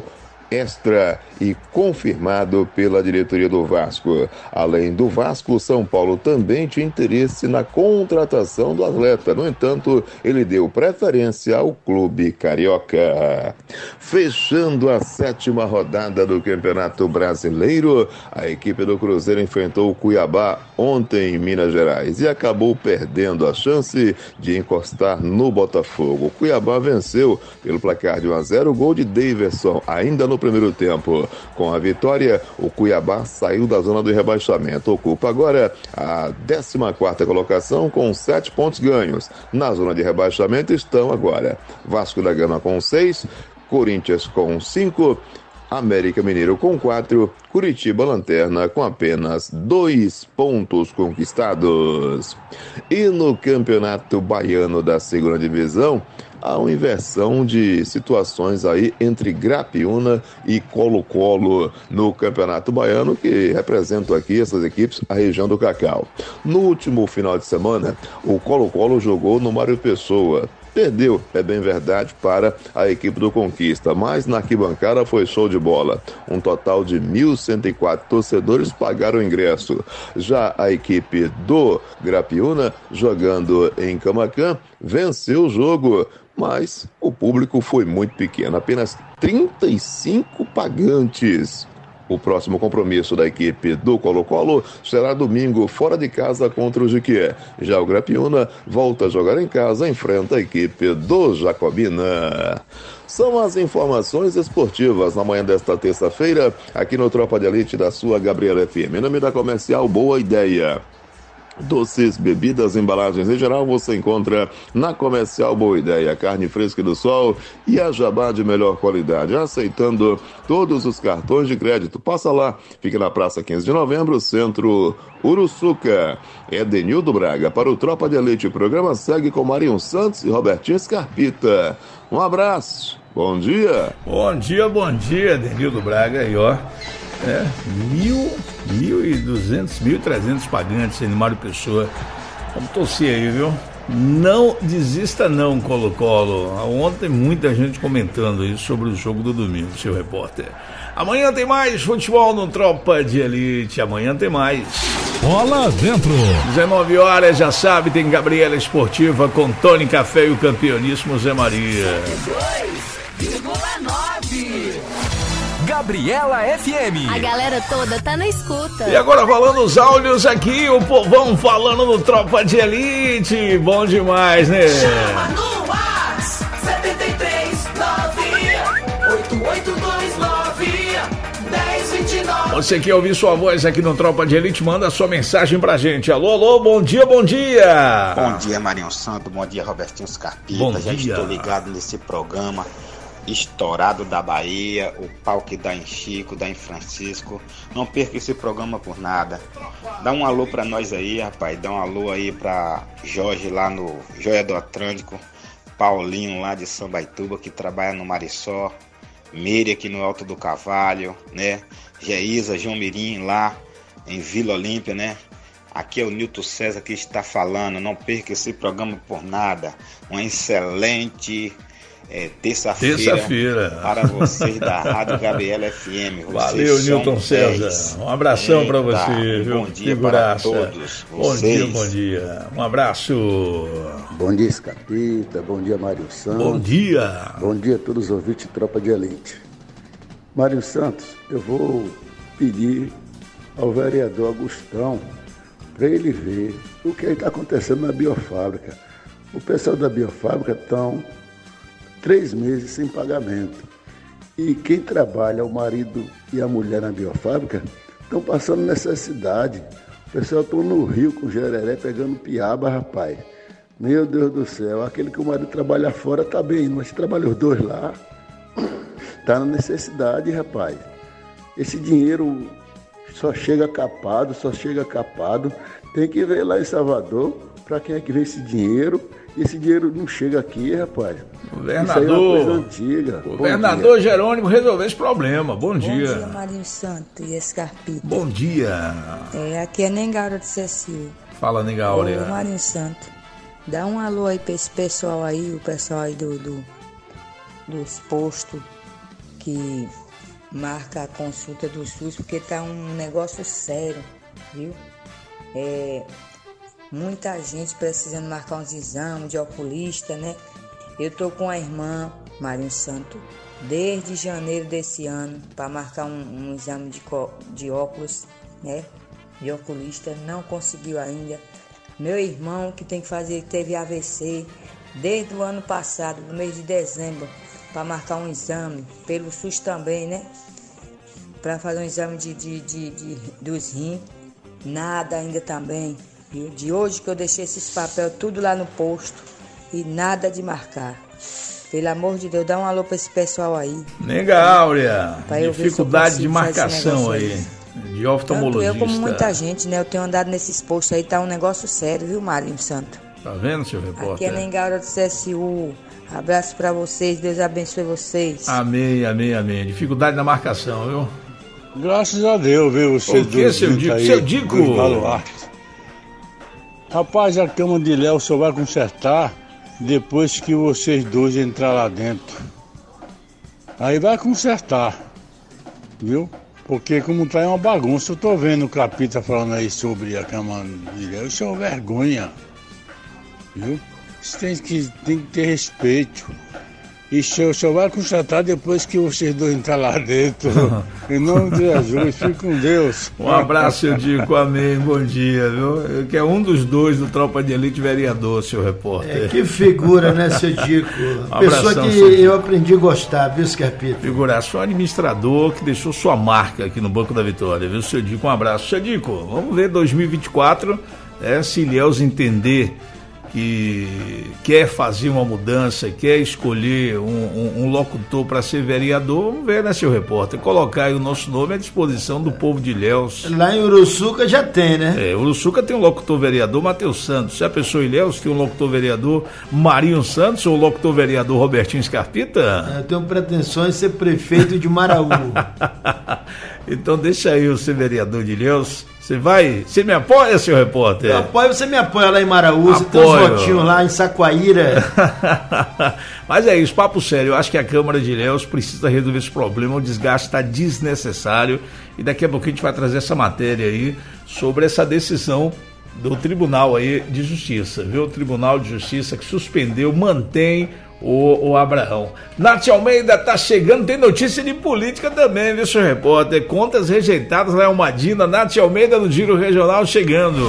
extra e confirmado pela diretoria do Vasco. Além do Vasco, o São Paulo também tinha interesse na contratação do atleta. No entanto, ele deu preferência ao clube carioca. Fechando a sétima rodada do Campeonato Brasileiro, a equipe do Cruzeiro enfrentou o Cuiabá ontem em Minas Gerais e acabou perdendo a chance de encostar no Botafogo. O Cuiabá venceu pelo placar de um a zero, o gol de Daverson ainda no primeiro tempo. Com a vitória, o Cuiabá saiu da zona do rebaixamento. Ocupa agora a décima quarta colocação com sete pontos ganhos. Na zona de rebaixamento estão agora Vasco da Gama com seis, Corinthians com cinco, América Mineiro com quatro, Curitiba Lanterna com apenas dois pontos conquistados. E no Campeonato Baiano da segunda divisão, há uma inversão de situações aí entre Grapiúna e Colo-Colo no Campeonato Baiano, que representam aqui essas equipes, a região do Cacau. No último final de semana, o Colo-Colo jogou no Mário Pessoa. Perdeu, é bem verdade, para a equipe do Conquista, mas na arquibancada foi show de bola. Um total de mil cento e quatro torcedores pagaram o ingresso. Já a equipe do Grapiúna, jogando em Camaquã, venceu o jogo, mas o público foi muito pequeno, apenas trinta e cinco pagantes. O próximo compromisso da equipe do Colo-Colo será domingo fora de casa contra o Jequié. Já o Grapiúna volta a jogar em casa, enfrenta a equipe do Jacobina. São as informações esportivas na manhã desta terça-feira, aqui no Tropa de Elite da sua Gabriela F M. Em nome da Comercial Boa Ideia. Doces, bebidas, embalagens em geral você encontra na Comercial Boa Ideia. Carne fresca do sol e a jabá de melhor qualidade, aceitando todos os cartões de crédito. Passa lá, fica na Praça quinze de Novembro, Centro Uruçuca. Edenildo Braga para o Tropa de Elite. O programa segue com Marinho Santos e Robertinho Scarpita. Um abraço, bom dia. Bom dia, bom dia, Edenildo Braga aí, ó. É, mil, mil e duzentos, mil e trezentos pagantes aí no Mário Pessoa. Vamos torcer aí, viu? Não desista não, Colo-Colo. Ontem muita gente comentando aí sobre o jogo do domingo, seu repórter. Amanhã tem mais futebol no Tropa de Elite. Amanhã tem mais. Bola dentro. dezenove horas, já sabe, tem Gabriela Esportiva com Tony Café e o campeoníssimo Zé Maria. dois vírgula nove. Gabriela F M. A galera toda tá na escuta. E agora falando os áudios aqui, o povão falando no Tropa de Elite. Bom demais, né? Chama no WhatsApp sete três nove oito oito dois nove um zero dois nove. Você quer ouvir sua voz aqui no Tropa de Elite, manda sua mensagem pra gente. Alô, alô, bom dia, bom dia. Bom dia, Marinho Santo, bom dia, Robertinho Scarpita. Bom Já dia. estou ligado nesse programa estourado da Bahia, o pau que dá em Chico, dá em Francisco. Não perca esse programa por nada. Dá um alô pra nós aí, rapaz. Dá um alô aí pra Jorge lá no Joia do Atlântico, Paulinho lá de Sambaituba, que trabalha no Marissó, Meire aqui no Alto do Cavalho, né? Geisa, João Mirim lá em Vila Olímpia, né? Aqui é o Nilton César que está falando. Não perca esse programa por nada. Uma excelente É, terça-feira, Terça-feira. para vocês da Rádio Gabriela F M. Vocês Valeu, são Nilton César. dez. Um abração para Eita, você, viu? Bom dia Figuraça. para todos Bom vocês. dia, bom dia. Um abraço. Bom dia, Scarpita. Bom dia, Mário Santos. Bom dia. Bom dia a todos os ouvintes de Tropa de Elite. Mário Santos, eu vou pedir ao vereador Agustão para ele ver o que está acontecendo na biofábrica. O pessoal da biofábrica estão três meses sem pagamento. E quem trabalha, o marido e a mulher na biofábrica, estão passando necessidade. O pessoal está no rio com gereré pegando piaba, rapaz. Meu Deus do céu, aquele que o marido trabalha fora está bem, mas trabalha os dois lá, está na necessidade, rapaz. Esse dinheiro só chega capado, só chega capado. Tem que ver lá em Salvador para quem é que vê esse dinheiro. E esse dinheiro não chega aqui, rapaz. Governador, isso aí é uma coisa antiga. Governador Jerônimo resolveu esse problema. Bom, Bom dia. dia, Marinho Santo e Escarpita. Bom dia. É, aqui é Nengaura de Cecil. Fala, Nengaura. Ô, Marinho Santo, dá um alô aí pra esse pessoal aí, o pessoal aí do, do dos postos que marca a consulta do SUS, porque tá um negócio sério, viu? É, muita gente precisando marcar uns exames de oculista, né? Eu tô com a irmã Marinho Santo desde janeiro desse ano para marcar um, um exame de, de óculos, né? De oculista, não conseguiu ainda. Meu irmão que tem que fazer, teve A V C desde o ano passado, no mês de dezembro, para marcar um exame, pelo SUS também, né? Para fazer um exame de, de, de, de, dos rins, nada ainda também. Viu? De hoje que eu deixei esses papéis tudo lá no posto e nada de marcar. Pelo amor de Deus, dá um alô para esse pessoal aí. Nega Áurea, dificuldade de marcação aí. aí. De oftalmologista. Tanto eu como muita gente, né? Eu tenho andado nesses postos aí, tá um negócio sério, viu, Marinho Santo? Tá vendo, seu repórter? Aqui é Nengaura do C S U. Abraço pra vocês, Deus abençoe vocês. Amém, amém, amém. Dificuldade na marcação, viu? Graças a Deus, viu? Você o que, seu Dico? Seu Dico? Rapaz, a cama de Léo só vai consertar depois que vocês dois entrar lá dentro. Aí vai consertar, viu? Porque como tá é uma bagunça, eu tô vendo o Capita falando aí sobre a cama de Léo, isso é uma vergonha, viu? Isso tem que, tem que ter respeito. E só, só vai constatar depois que vocês dois entrarem lá dentro. Em nome de Jesus, fique com Deus. Um abraço, seu Dico, amém, bom dia, viu? Que é um dos dois do Tropa de Elite vereador, seu repórter. É, que figura, né, seu Dico? Um Pessoa abração, que eu aprendi a gostar, viu, Scarpito? Figuração, administrador que deixou sua marca aqui no Banco da Vitória, viu, seu Dico? Um abraço. Seu Dico, vamos ver dois mil e vinte e quatro, é, se Ilhéus entender que quer fazer uma mudança, quer escolher um, um, um locutor para ser vereador, vamos ver, né, seu repórter? Colocar aí o nosso nome à disposição do povo de Ilhéus. Lá em Uruçuca já tem, né? É, Uruçuca tem um locutor vereador, Matheus Santos. Se a pessoa em Ilhéus tem um locutor vereador, Marinho Santos, ou locutor vereador Robertinho Scarpita? Eu tenho pretensões de ser prefeito de Maraú. Então deixa aí eu ser vereador de Ilhéus. Você vai? Você me apoia, seu repórter? Eu apoio, você me apoia lá em Maraú, você tem uns votinhos lá em Saquaíra. Mas é isso, papo sério, eu acho que a Câmara de Ilhéus precisa resolver esse problema, o desgaste está desnecessário, e daqui a pouco a gente vai trazer essa matéria aí sobre essa decisão do Tribunal aí de Justiça, viu? O Tribunal de Justiça que suspendeu, mantém O, o Abraão. Nath Almeida tá chegando, tem notícia de política também, viu, seu repórter? Contas rejeitadas lá em Almadina, Nath Almeida no Giro Regional chegando.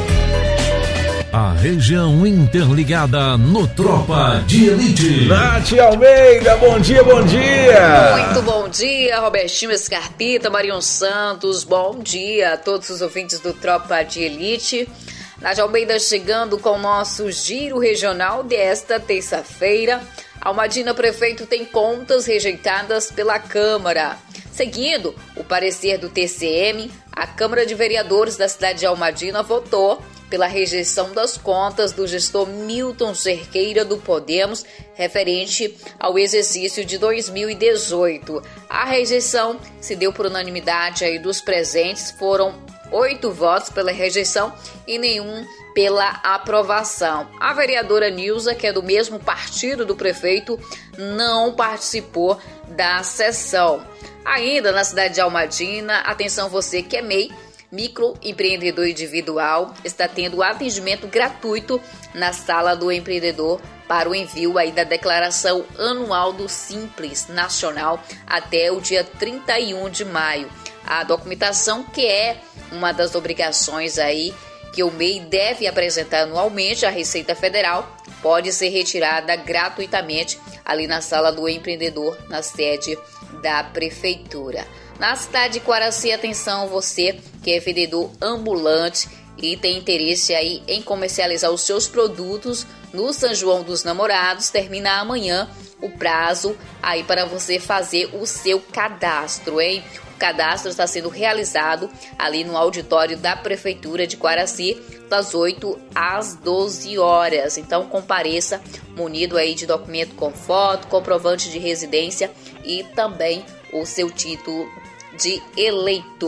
A região interligada no Tropa de Elite. Nath Almeida, bom dia, bom dia. Muito bom dia, Robertinho Scarpita, Marion Santos, bom dia a todos os ouvintes do Tropa de Elite. Nath Almeida chegando com o nosso Giro Regional desta terça-feira. Almadina Prefeito tem contas rejeitadas pela Câmara. Seguindo o parecer do T C M, a Câmara de Vereadores da cidade de Almadina votou pela rejeição das contas do gestor Milton Cerqueira do Podemos, referente ao exercício de dois mil e dezoito. A rejeição se deu por unanimidade aí dos presentes, foram oito votos pela rejeição e nenhum pela aprovação. A vereadora Nilza, que é do mesmo partido do prefeito, não participou da sessão. Ainda na cidade de Almadina, atenção você que é M E I, microempreendedor individual, está tendo atendimento gratuito na sala do empreendedor para o envio aí da declaração anual do Simples Nacional até o dia trinta e um de maio. A documentação, que é uma das obrigações aí que o M E I deve apresentar anualmente à Receita Federal, pode ser retirada gratuitamente ali na sala do empreendedor, na sede da prefeitura. Na cidade de Quaraci, atenção você que é vendedor ambulante e tem interesse aí em comercializar os seus produtos no São João dos Namorados, termina amanhã o prazo aí para você fazer o seu cadastro, hein? O cadastro está sendo realizado ali no auditório da Prefeitura de Quaraci, das oito às doze horas. Então compareça munido aí de documento com foto, comprovante de residência e também o seu título de eleitor.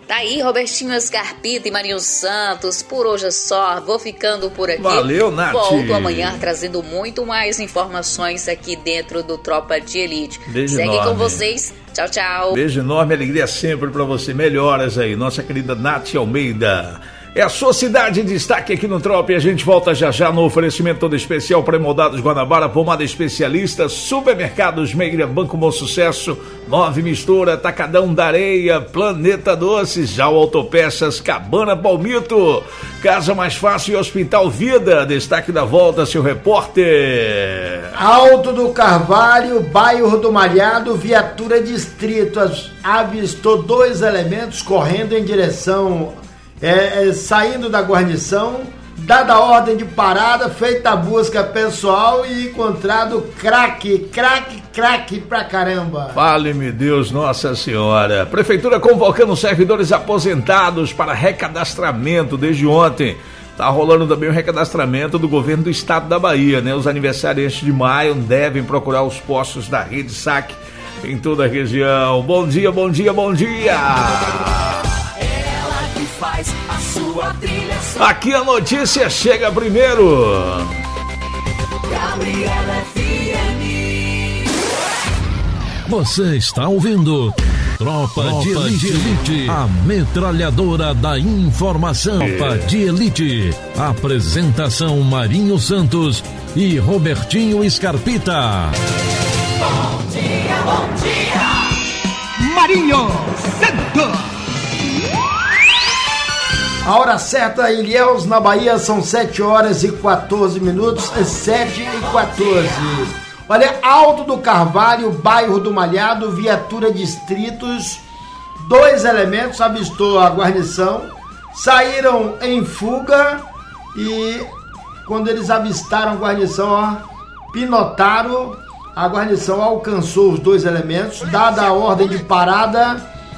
Tá aí, Robertinho Scarpita e Marinho Santos. Por hoje é só. Vou ficando por aqui. Valeu, Nath. Volto amanhã trazendo muito mais informações aqui dentro do Tropa de Elite. Beijo Segue enorme. com vocês. Tchau, tchau. Beijo enorme, alegria sempre pra você. Melhoras aí, nossa querida Nath Almeida. É a sua cidade em destaque aqui no Tropa e a gente volta já já no oferecimento todo especial pré-moldados Guanabara, pomada especialista, supermercados Meira, Banco Bom Sucesso, Nove Mistura, Tacadão da Areia, Planeta Doces, Jau Autopeças, Cabana Palmito, Casa Mais Fácil e Hospital Vida. Destaque da volta, seu repórter. Alto do Carvalho, bairro do Malhado, viatura distrito, avistou dois elementos correndo em direção... É, é, saindo da guarnição, dada a ordem de parada, feita a busca pessoal e encontrado craque, craque, craque pra caramba. Vale-me Deus, Nossa Senhora. Prefeitura convocando servidores aposentados para recadastramento desde ontem. Tá rolando também o recadastramento do governo do estado da Bahia, né? Os aniversariantes de maio devem procurar os postos da Rede Saque em toda a região. Bom dia, bom dia, bom dia! Faz a sua trilha. Aqui a notícia chega primeiro. Gabriela F M. Você está ouvindo Tropa, Tropa de, Elite, de Elite, a metralhadora da informação. Tropa de Elite. Apresentação Marinho Santos e Robertinho Scarpita. Bom dia, bom dia. Marinho Santos. A hora certa em Ilhéus, na Bahia, são sete horas e quatorze minutos, sete e quatorze. Olha, Alto do Carvalho, bairro do Malhado, viatura distritos, dois elementos avistou a guarnição, saíram em fuga e quando eles avistaram a guarnição, ó, pinotaram, a guarnição alcançou os dois elementos, dada a ordem de parada,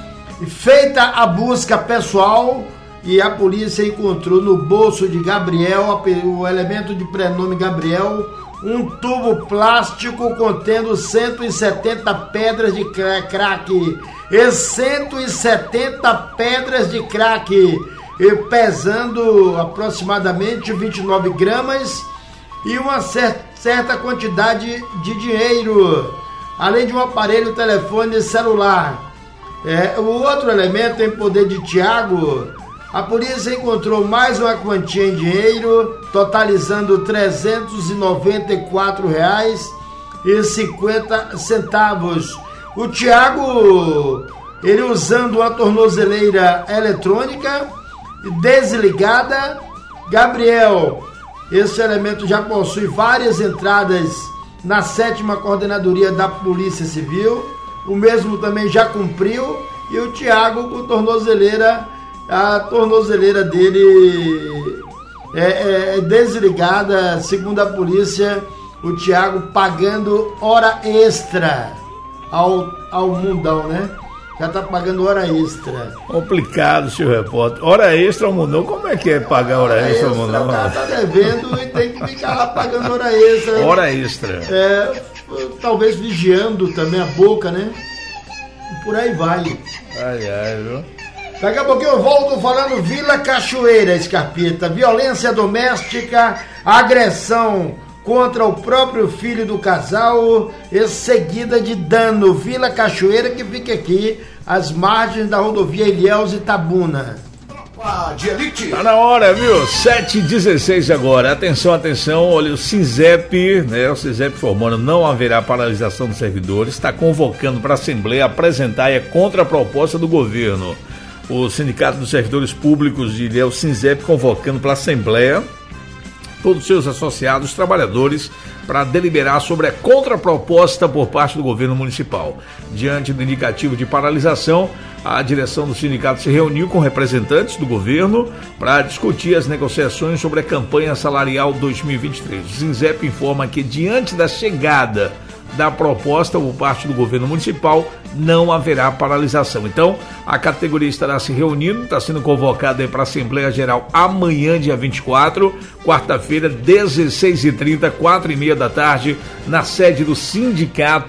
feita a busca pessoal, e a polícia encontrou no bolso de Gabriel, o elemento de prenome Gabriel, um tubo plástico contendo cento e setenta pedras de crack. E cento e setenta pedras de crack, e pesando aproximadamente vinte e nove gramas e uma certa quantidade de dinheiro, além de um aparelho telefone celular. É, o outro elemento em poder de Tiago. A polícia encontrou mais uma quantia em dinheiro, totalizando trezentos e noventa e quatro reais e cinquenta centavos. O Tiago, ele usando uma tornozeleira eletrônica desligada. Gabriel, esse elemento já possui várias entradas na sétima coordenadoria da Polícia Civil. O mesmo também já cumpriu. E o Tiago com tornozeleira A tornozeleira dele é, é, é desligada, segundo a polícia, o Tiago pagando hora extra ao, ao mundão, né? Já tá pagando hora extra. Complicado, senhor repórter. Hora extra ao mundão, como é que é pagar hora, hora extra ao mundão? Tá, tá devendo e tem que ficar lá pagando hora extra. Hora extra. É, talvez vigiando também a boca, né? E por aí vai. Ai, ai, viu? Daqui a pouquinho eu volto falando Vila Cachoeira, Scarpita. Violência doméstica, agressão contra o próprio filho do casal, e seguida de dano. Vila Cachoeira, que fica aqui às margens da rodovia Ilhéus e Itabuna. De elite. Tá na hora, viu? sete e dezesseis agora. Atenção, atenção. Olha, o SINZEP, né? O SINZEP formando, não haverá paralisação dos servidores. Está convocando para a Assembleia apresentar a contraproposta do governo. O Sindicato dos Servidores Públicos de Ilhéus, SINZEP, convocando para a Assembleia todos os seus associados, trabalhadores, para deliberar sobre a contraproposta por parte do governo municipal. Diante do indicativo de paralisação, a direção do sindicato se reuniu com representantes do governo para discutir as negociações sobre a campanha salarial dois mil e vinte e três. O SINZEP informa que, diante da chegada da proposta por parte do governo municipal, não haverá paralisação. Então, a categoria estará se reunindo, está sendo convocada para a Assembleia Geral amanhã, dia vinte e quatro, quarta-feira, dezesseis e trinta, quatro e meia da tarde, na sede do sindicato,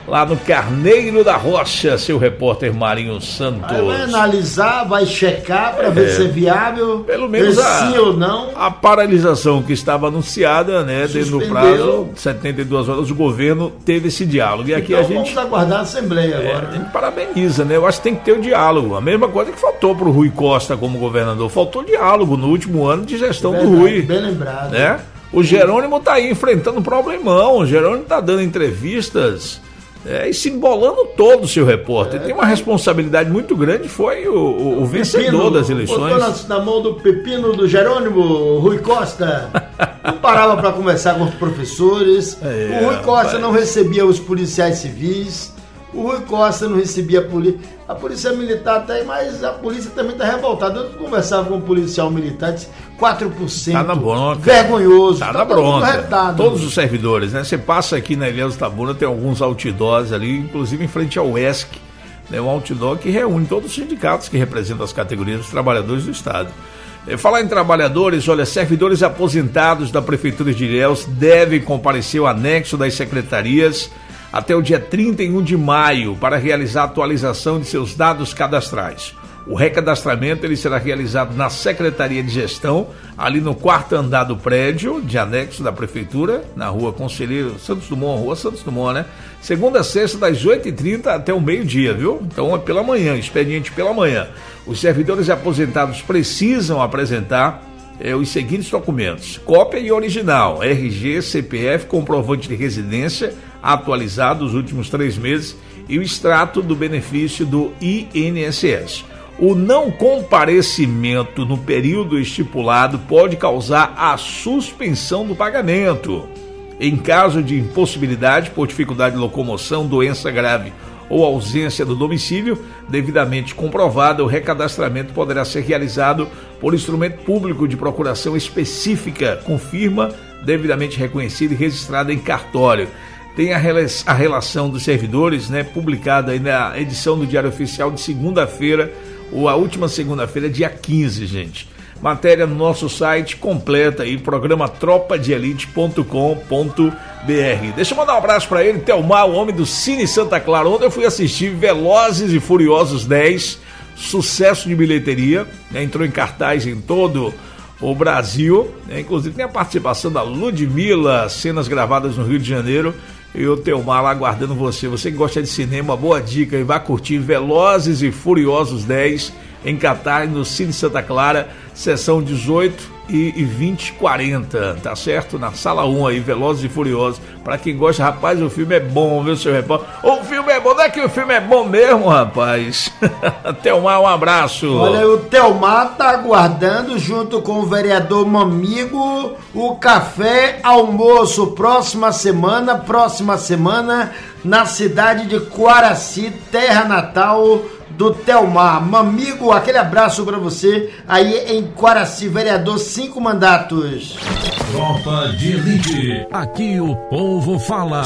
lá no Carneiro da Rocha, seu repórter Marinho Santos. Aí vai analisar, vai checar para é, ver se é viável, pelo menos a, sim ou não. A paralisação que estava anunciada, né, dentro do prazo de setenta e duas horas, o governo teve esse diálogo. E aqui então a gente vamos aguardar a Assembleia é, agora. A gente parabeniza, né? Eu acho que tem que ter o diálogo. A mesma coisa que faltou para o Rui Costa como governador. Faltou diálogo no último ano de gestão Verdade, do Rui. Bem lembrado. Né? O Jerônimo está aí enfrentando um problemão. O Jerônimo está dando entrevistas é, e se embolando todo, seu repórter. É, tem uma responsabilidade muito grande, foi o, o, o vencedor pepino, das eleições. Botou na, na mão do pepino do Jerônimo, Rui Costa. Não parava para conversar com os professores. É, o Rui Costa rapaz. não recebia os policiais civis. O Rui Costa não recebia a polícia. A polícia militar tá aí, mas a polícia também está revoltada. Eu conversava com um policial militar, disse quatro por cento. Tá na bronca. Vergonhoso. Tá, tá na bronca. Todos os servidores, né? Você passa aqui na Ilhéus Tabuna, tem alguns outdoors ali, inclusive em frente ao U E S C, né? Um outdoor que reúne todos os sindicatos que representam as categorias dos trabalhadores do Estado. Falar em trabalhadores, olha, servidores aposentados da Prefeitura de Ilhéus devem comparecer ao anexo das secretarias até o dia trinta e um de maio para realizar a atualização de seus dados cadastrais. O recadastramento ele será realizado na Secretaria de Gestão, ali no quarto andar do prédio de anexo da Prefeitura, na rua Conselheiro Santos Dumont, rua Santos Dumont, né? Segunda a sexta, das oito e trinta até o meio-dia, viu? Então é pela manhã, expediente pela manhã. Os servidores aposentados precisam apresentar é, os seguintes documentos: cópia e original, R G, C P F, comprovante de residência atualizado os últimos três meses e o extrato do benefício do I N S S. O não comparecimento no período estipulado pode causar a suspensão do pagamento. Em caso de impossibilidade por dificuldade de locomoção, doença grave ou ausência do domicílio, devidamente comprovada, o recadastramento poderá ser realizado por instrumento público de procuração específica, com firma devidamente reconhecida e registrada em cartório. Tem a relação dos servidores, né, publicada aí na edição do Diário Oficial de segunda-feira, ou a última segunda-feira, dia quinze, gente. Matéria no nosso site completa aí, programa tropa de elite ponto com ponto b r. Deixa eu mandar um abraço para ele, Telmar, o homem do Cine Santa Clara. Ontem eu fui assistir Velozes e Furiosos dez, sucesso de bilheteria, né, entrou em cartaz em todo o Brasil, né, inclusive tem a participação da Ludmilla, cenas gravadas no Rio de Janeiro. E o Telmar lá aguardando você. Você que gosta de cinema, boa dica, e vai curtir Velozes e Furiosos dez em cartaz no Cine Santa Clara, sessão dezoito e vinte e quarenta, tá certo? Na sala um aí, Velozes e Furiosos. Pra quem gosta, rapaz, o filme é bom, viu, seu repórter? O filme é bom, não é que o filme é bom mesmo, rapaz? Telmar, um abraço. Olha, o Telmar tá aguardando, junto com o vereador Mamigo, o café almoço próxima semana, próxima semana, na cidade de Quaraci, terra natal do Telmar. Mamigo, aquele abraço pra você aí em Quaraci, vereador, cinco mandatos. Tropa de Elite, aqui o povo fala.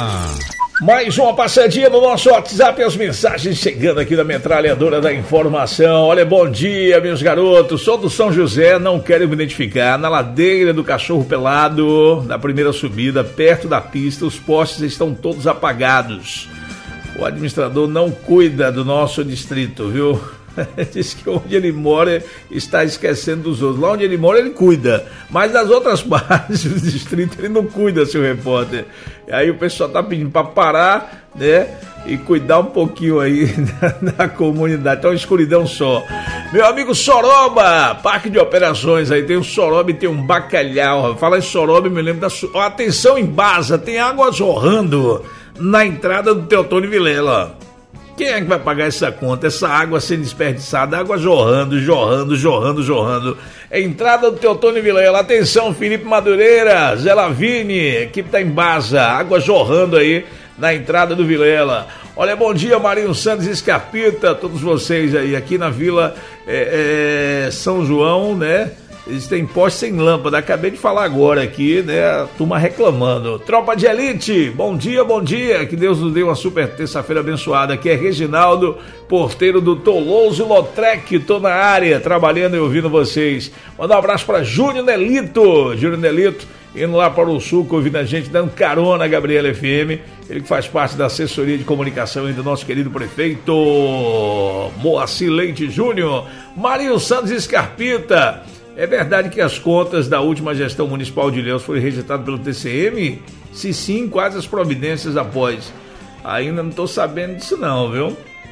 Mais uma passadinha no nosso WhatsApp, as mensagens chegando aqui da metralhadora da informação. Olha, bom dia, meus garotos, sou do São José, não quero me identificar. Na ladeira do Cachorro Pelado, na primeira subida, perto da pista, os postes estão todos apagados. O administrador não cuida do nosso distrito, viu? Diz que onde ele mora está esquecendo dos outros. Lá onde ele mora ele cuida, mas das outras partes do distrito ele não cuida, seu repórter. E aí o pessoal tá pedindo para parar, né? E cuidar um pouquinho aí da, da comunidade. Então, escuridão só. Meu amigo Soroba, parque de operações aí, tem um Soroba e tem um Bacalhau. Fala em Soroba, me lembro da... Oh, atenção, Embasa, tem água jorrando na entrada do Teotônio Vilela. Quem é que vai pagar essa conta? Essa água sendo desperdiçada, água jorrando, jorrando, jorrando, jorrando. Entrada do Teotônio Vilela. Atenção, Felipe Madureira, Zé Lavini, equipe tá em Embasa, água jorrando aí na entrada do Vilela. Olha, bom dia, Marinho Santos e Escarpita, todos vocês aí, aqui na Vila é, é, São João, né? Eles têm poste sem lâmpada, acabei de falar agora aqui, né, a turma reclamando. Tropa de Elite, bom dia, bom dia, que Deus nos dê uma super terça-feira abençoada. Aqui é Reginaldo, porteiro do Toloso Lautrec, tô na área, trabalhando e ouvindo vocês. Manda um abraço para Júnior Nelito, Júnior Nelito, indo lá para o sul, ouvindo a gente, dando carona a Gabriela F M, Ele que faz parte da assessoria de comunicação do nosso querido prefeito Moacir Leite Júnior. Marinho Santos Scarpita, é verdade que as contas da última gestão municipal de Ilhéus foram rejeitadas pelo T C M? Se sim, quais as providências após? Ainda não estou sabendo disso não, viu?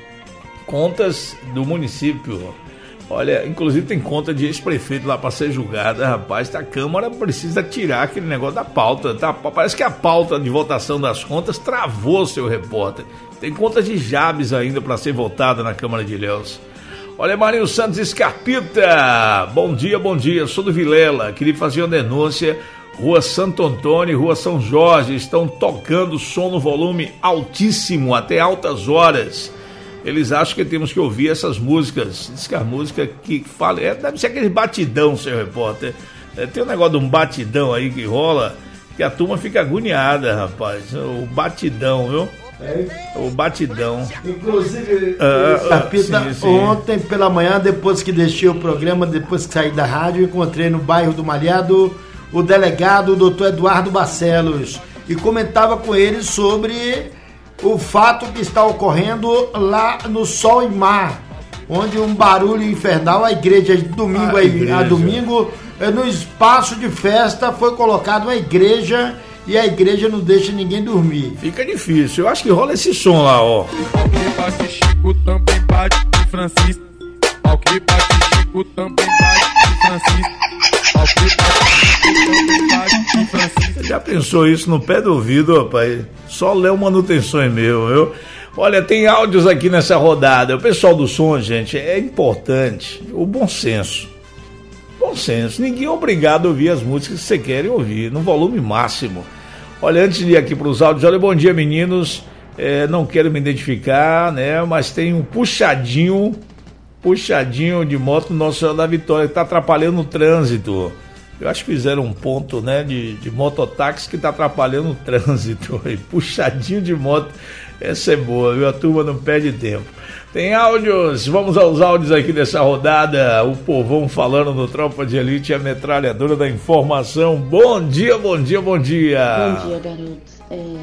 Contas do município. Olha, inclusive tem conta de ex-prefeito lá para ser julgada, rapaz. A Câmara precisa tirar aquele negócio da pauta, tá? Parece que a pauta de votação das contas travou, seu repórter. Tem conta de Jabes ainda para ser votada na Câmara de Ilhéus. Olha, Marinho Santos Scarpita, bom dia, bom dia, sou do Vilela, queria fazer uma denúncia. Rua Santo Antônio e Rua São Jorge estão tocando som no volume altíssimo até altas horas. Eles acham que temos que ouvir essas músicas. Diz que a música que fala, é, deve ser aquele batidão, seu repórter. É, tem um negócio de um batidão aí que rola, que a turma fica agoniada, rapaz. O batidão, viu? É. O batidão. Inclusive, ah, Scarpita, sim, sim. Ontem pela manhã, depois que deixei o programa, depois que saí da rádio, encontrei no bairro do Malhado o delegado, o doutor Eduardo Barcelos, e comentava com ele sobre o fato que está ocorrendo lá no Sol e Mar, onde um barulho infernal, a igreja de domingo, a, igreja. a domingo, no espaço de festa foi colocada uma igreja e a igreja não deixa ninguém dormir. Fica difícil, eu acho que rola esse som lá, ó. Bate Chico, também bate Francisco. Ao que bate Chico, também bate Francisco. Ao que bate Chico, também bate Francisco. Você já pensou isso no pé do ouvido, rapaz? Só Léo Manutenções meu, viu? Olha, tem áudios aqui nessa rodada. O pessoal do som, gente, é importante o bom senso. Bom senso. Ninguém é obrigado a ouvir as músicas que você quer ouvir, no volume máximo. Olha, antes de ir aqui para os áudios, olha, bom dia, meninos. É, não quero me identificar, né? Mas tem um puxadinho, puxadinho de moto no Nossa Senhora da Vitória, que está atrapalhando o trânsito. Eu acho que fizeram um ponto, né, de, de mototáxi que está atrapalhando o trânsito. E puxadinho de moto, essa é boa, viu? A turma não perde tempo. Tem áudios, vamos aos áudios aqui dessa rodada. O povão falando no Tropa de Elite, a metralhadora da informação. Bom dia, bom dia, bom dia. Bom dia, garotos. É...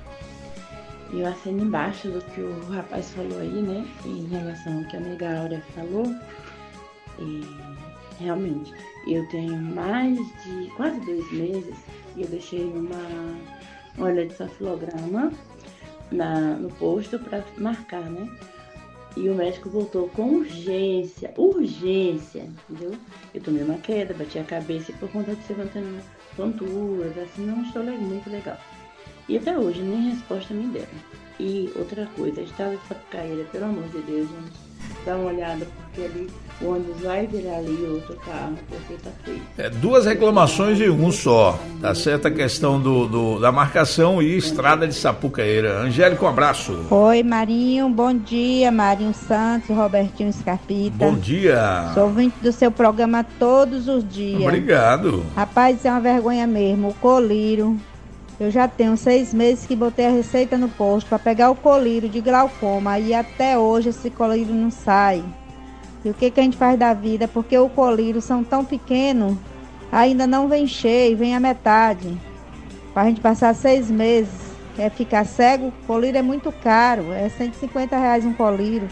Eu assino embaixo do que o rapaz falou aí, né, em relação ao que a nega Áurea falou. E realmente, eu tenho mais de quase dois meses e eu deixei uma olha de safilograma na, no posto para marcar, né? E o médico voltou com urgência, urgência, entendeu? Eu tomei uma queda, bati a cabeça e por conta de ser mantendo tonturas, assim, não estou muito legal. E até hoje nem resposta me deram. E outra coisa, a estrada de Sapucaíra, pelo amor de Deus, gente, dá uma olhada, porque ali o ônibus vai virar ali outro carro, porque tá feio. É, duas reclamações em um só, tá certo? A questão do, do, da marcação e estrada de Sapucaíra. Angélica, um abraço. Oi, Marinho, bom dia, Marinho Santos, Robertinho Scarpita. Bom dia. Sou ouvinte do seu programa todos os dias. Obrigado. Rapaz, isso é uma vergonha mesmo, o colírio. Eu já tenho seis meses que botei a receita no posto para pegar o colírio de glaucoma e até hoje esse colírio não sai. E o que, que a gente faz da vida? Porque o colírio são tão pequenos, ainda não vem cheio, vem a metade. Para a gente passar seis meses, é ficar cego, o colírio é muito caro, é cento e cinquenta reais um colírio.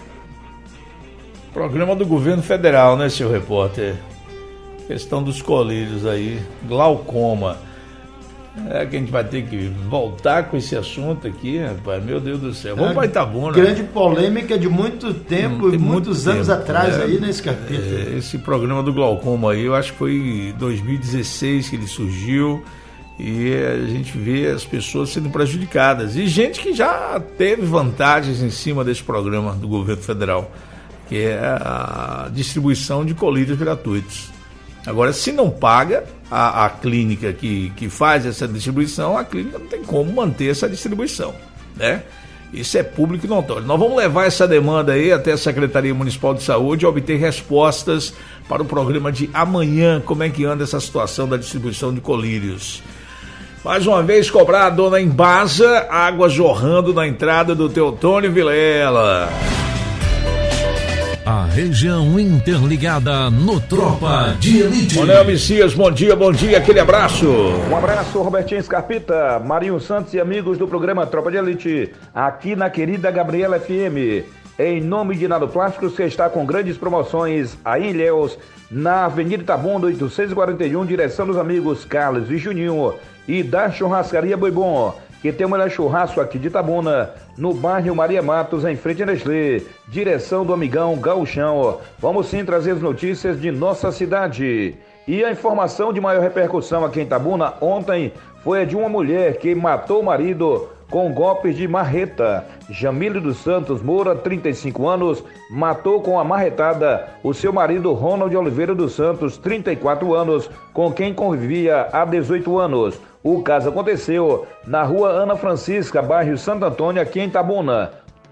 Programa do governo federal, né, seu repórter? Questão dos colírios aí, glaucoma. É que a gente vai ter que voltar com esse assunto aqui, rapaz. Meu Deus do céu. Vamos é para Itabuna. Grande polêmica de muito tempo, hum, muitos muito anos tempo, atrás, né? Aí nesse capítulo. É, esse programa do glaucoma aí, eu acho que foi em dois mil e dezesseis que ele surgiu. E a gente vê as pessoas sendo prejudicadas. E gente que já teve vantagens em cima desse programa do governo federal, que é a distribuição de colírios gratuitos. Agora, se não paga a, a clínica que, que faz essa distribuição, a clínica não tem como manter essa distribuição, né? Isso é público e notório. Nós vamos levar essa demanda aí até a Secretaria Municipal de Saúde e obter respostas para o programa de amanhã, como é que anda essa situação da distribuição de colírios. Mais uma vez, cobrar a dona Embasa, água jorrando na entrada do Teotônio Vilela. A região interligada no Tropa de Elite. Manuel Messias, bom dia, bom dia, aquele abraço. Um abraço, Robertinho Scarpita, Marinho Santos e amigos do programa Tropa de Elite, aqui na querida Gabriela F M. Em nome de Nado Plásticos, que está com grandes promoções aí em Ilhéus, na Avenida Itabuna, oitocentos e quarenta e um, direção dos amigos Carlos e Juninho, e da Churrascaria Boi Bom, que tem o melhor churrasco aqui de Itabuna, no bairro Maria Matos, em frente a Nestlé, direção do amigão Gauchão. Vamos sim trazer as notícias de nossa cidade. E a informação de maior repercussão aqui em Itabuna ontem foi a de uma mulher que matou o marido com golpes de marreta. Jamílio dos Santos Moura, trinta e cinco anos, matou com a marretada o seu marido Ronald Oliveira dos Santos, trinta e quatro anos, com quem convivia há dezoito anos. O caso aconteceu na rua Ana Francisca, bairro Santo Antônio, aqui em Itabuna.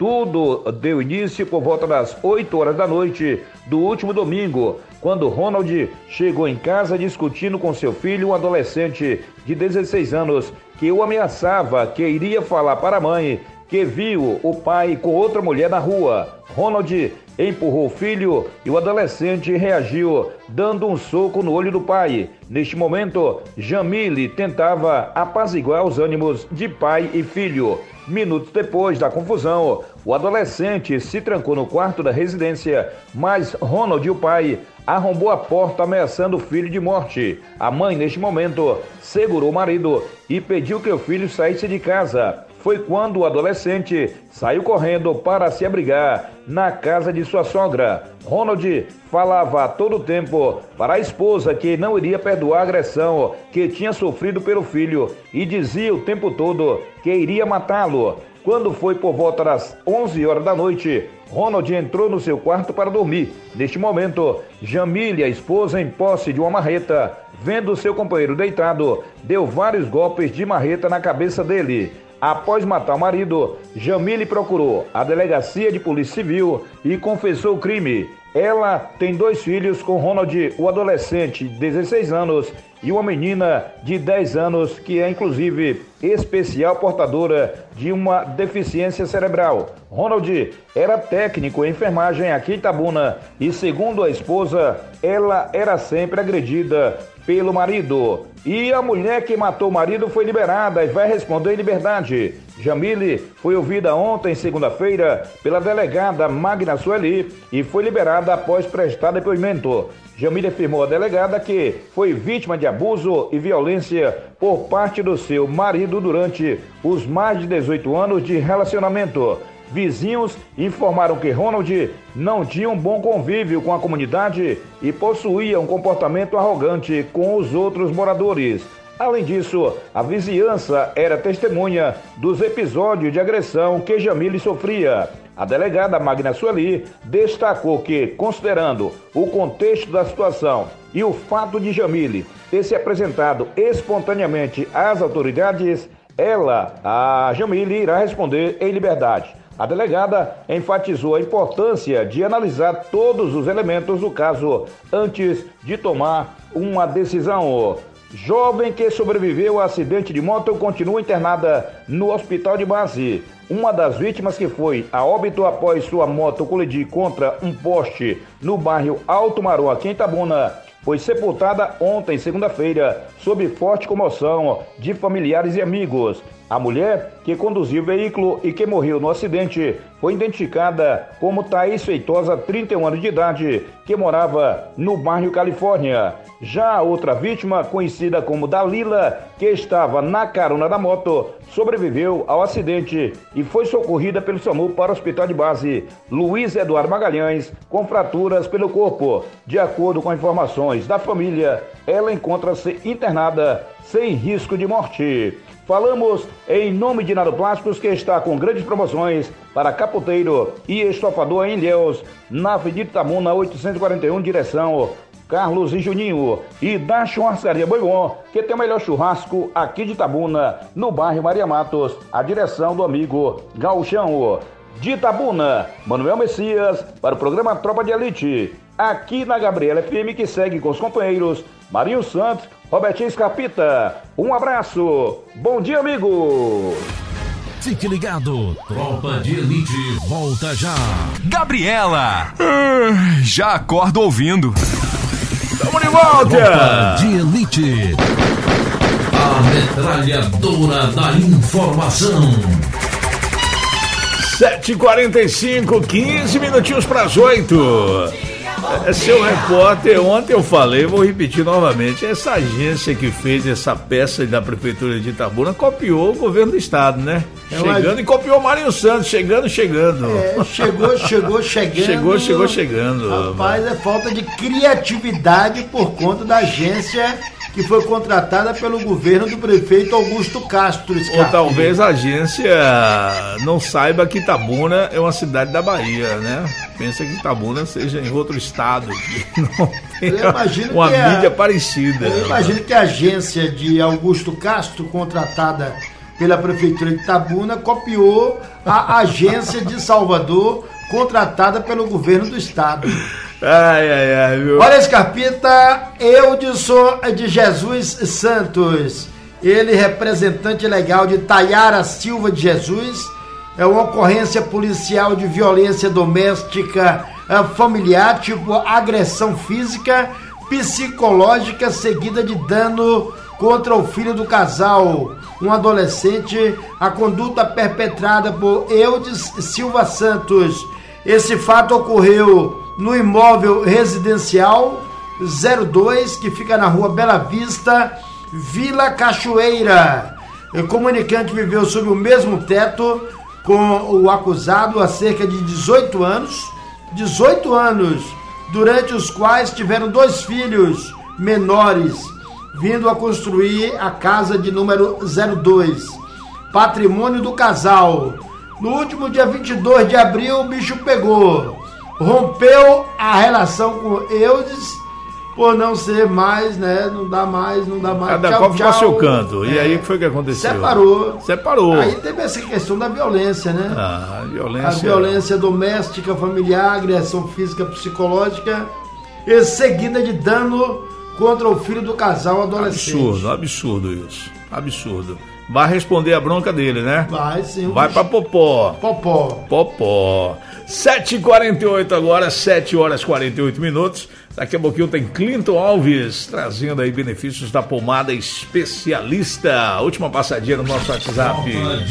Tudo deu início por volta das oito horas da noite do último domingo, quando Ronald chegou em casa discutindo com seu filho, um adolescente de dezesseis anos, que o ameaçava que iria falar para a mãe que viu o pai com outra mulher na rua. Ronald empurrou o filho e o adolescente reagiu, dando um soco no olho do pai. Neste momento, Jamile tentava apaziguar os ânimos de pai e filho. Minutos depois da confusão, o adolescente se trancou no quarto da residência, mas Ronald, o pai, arrombou a porta ameaçando o filho de morte. A mãe, neste momento, segurou o marido e pediu que o filho saísse de casa. Foi quando o adolescente saiu correndo para se abrigar na casa de sua sogra. Ronald falava a todo tempo para a esposa que não iria perdoar a agressão que tinha sofrido pelo filho e dizia o tempo todo que iria matá-lo. Quando foi por volta das onze horas da noite, Ronald entrou no seu quarto para dormir. Neste momento, Jamília, a esposa, em posse de uma marreta, vendo seu companheiro deitado, deu vários golpes de marreta na cabeça dele. Após matar o marido, Jamile procurou a delegacia de polícia civil e confessou o crime. Ela tem dois filhos com Ronald, o adolescente de dezesseis anos, e uma menina de dez anos, que é inclusive especial portadora de uma deficiência cerebral. Ronald era técnico em enfermagem aqui em Itabuna e, segundo a esposa, ela era sempre agredida pelo marido. E a mulher que matou o marido foi liberada e vai responder em liberdade. Jamile foi ouvida ontem, segunda-feira, pela delegada Magna Sueli e foi liberada após prestar depoimento. Jamile afirmou à delegada que foi vítima de abuso e violência por parte do seu marido durante os mais de dezoito anos de relacionamento. Vizinhos informaram que Ronald não tinha um bom convívio com a comunidade e possuía um comportamento arrogante com os outros moradores. Além disso, a vizinhança era testemunha dos episódios de agressão que Jamile sofria. A delegada Magna Sueli destacou que, considerando o contexto da situação e o fato de Jamile ter se apresentado espontaneamente às autoridades, ela, a Jamile, irá responder em liberdade. A delegada enfatizou a importância de analisar todos os elementos do caso antes de tomar uma decisão. Jovem que sobreviveu ao acidente de moto continua internada no hospital de base. Uma das vítimas, que foi a óbito após sua moto colidir contra um poste no bairro Alto Maró, aqui em Itabuna, foi sepultada ontem, segunda-feira, sob forte comoção de familiares e amigos. A mulher que conduziu o veículo e que morreu no acidente foi identificada como Thaís Feitosa, trinta e um anos de idade, que morava no bairro Califórnia. Já a outra vítima, conhecida como Dalila, que estava na carona da moto, sobreviveu ao acidente e foi socorrida pelo SAMU para o hospital de base Luiz Eduardo Magalhães, com fraturas pelo corpo. De acordo com informações da família, ela encontra-se internada sem risco de morte. Falamos em nome de Nado Plásticos, que está com grandes promoções para capoteiro e estofador em Ilhéus, na Avenida Itabuna, oitocentos e quarenta e um, direção Carlos e Juninho, e da Churrascaria Boi Bom, que tem o melhor churrasco aqui de Itabuna, no bairro Maria Matos, a direção do amigo Gauchão. De Itabuna, Manuel Messias, para o programa Tropa de Elite, aqui na Gabriela F M, que segue com os companheiros Marinho Santos, Robertinho Scarpita. Um abraço, bom dia, amigo! Fique ligado, Tropa de Elite volta já. Gabriela, uh, já acordo ouvindo. Tamo de volta. Tropa de Elite, a metralhadora da informação. sete e quarenta e cinco, quinze minutinhos para as oito. É, seu repórter, ontem eu falei, vou repetir novamente, essa agência que fez essa peça da Prefeitura de Itabuna copiou o governo do estado, né? É chegando uma... e copiou o Marinho Santos, chegando, chegando. É, chegou, chegou, chegando. Chegou, chegou, chegando. Rapaz, é falta de criatividade por conta da agência que foi contratada pelo governo do prefeito Augusto Castro. Ou talvez a agência não saiba que Itabuna é uma cidade da Bahia, né? Pensa que Itabuna seja em outro estado, que não tenha uma mídia a, parecida. Eu imagino que a agência de Augusto Castro, contratada pela prefeitura de Itabuna, copiou a agência de Salvador, contratada pelo governo do estado. Ai, ai, ai, viu? Olha, Scarpita, Eudson de Jesus Santos, ele representante legal de Tayara Silva de Jesus, é uma ocorrência policial de violência doméstica familiar, tipo agressão física, psicológica, seguida de dano contra o filho do casal, um adolescente, a conduta perpetrada por Eudes Silva Santos. Esse fato ocorreu no imóvel residencial zero dois, que fica na rua Bela Vista, Vila Cachoeira. O comunicante viveu sob o mesmo teto com o acusado há cerca de dezoito anos, dezoito anos, durante os quais tiveram dois filhos menores, vindo a construir a casa de número zero dois, patrimônio do casal. No último dia vinte e dois de abril, o bicho pegou. Rompeu a relação com Eudes por não ser mais, né? Não dá mais, não dá mais. Cada qual ficou ao seu canto. E é. aí o que foi que aconteceu? Separou. Separou. Aí teve essa questão da violência, né? Ah, violência. A violência doméstica, familiar, agressão física, psicológica, e seguida de dano contra o filho do casal adolescente. Absurdo, absurdo isso. Absurdo. Vai responder a bronca dele, né? Vai, sim. Vai pra Popó. Popó. Popó. sete e quarenta e oito agora, sete horas e quarenta e oito minutos. Daqui a pouquinho tem Clinton Alves trazendo aí benefícios da pomada especialista. Última passadinha no nosso WhatsApp.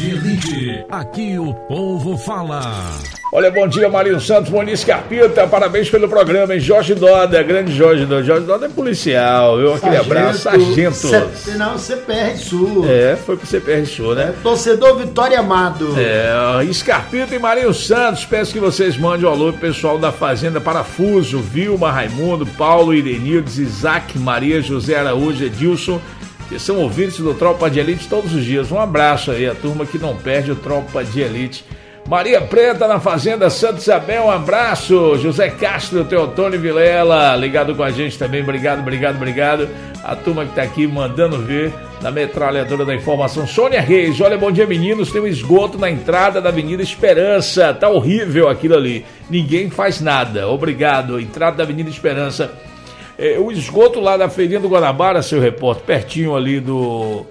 Aqui o povo fala. Olha, bom dia, Marinho Santos, Moniz Carpita, parabéns pelo programa, hein? Jorge Doda, grande Jorge Doda. Jorge Doda é policial, eu aquele abraço, sargento. C... Não, C P R Sul. É, foi pro C P R Sul, né? É, torcedor Vitória Amado. É, Scarpita e Marinho Santos, peço que vocês mandem um alô pro pessoal da Fazenda Parafuso, Vilma, Raimundo, Paulo, Irenildes, Isaac, Maria, José Araújo, Edilson, que são ouvintes do Tropa de Elite todos os dias. Um abraço aí, a turma que não perde o Tropa de Elite. Maria Preta na Fazenda Santa Isabel, um abraço. José Castro, Teotônio Vilela, ligado com a gente também, obrigado, obrigado, obrigado. A turma que tá aqui mandando ver na metralhadora da informação. Sônia Reis, olha, bom dia meninos, tem um esgoto na entrada da Avenida Esperança, tá horrível aquilo ali, ninguém faz nada, obrigado. Entrada da Avenida Esperança, é, o esgoto lá da Feirinha do Guanabara, seu repórter, pertinho ali do...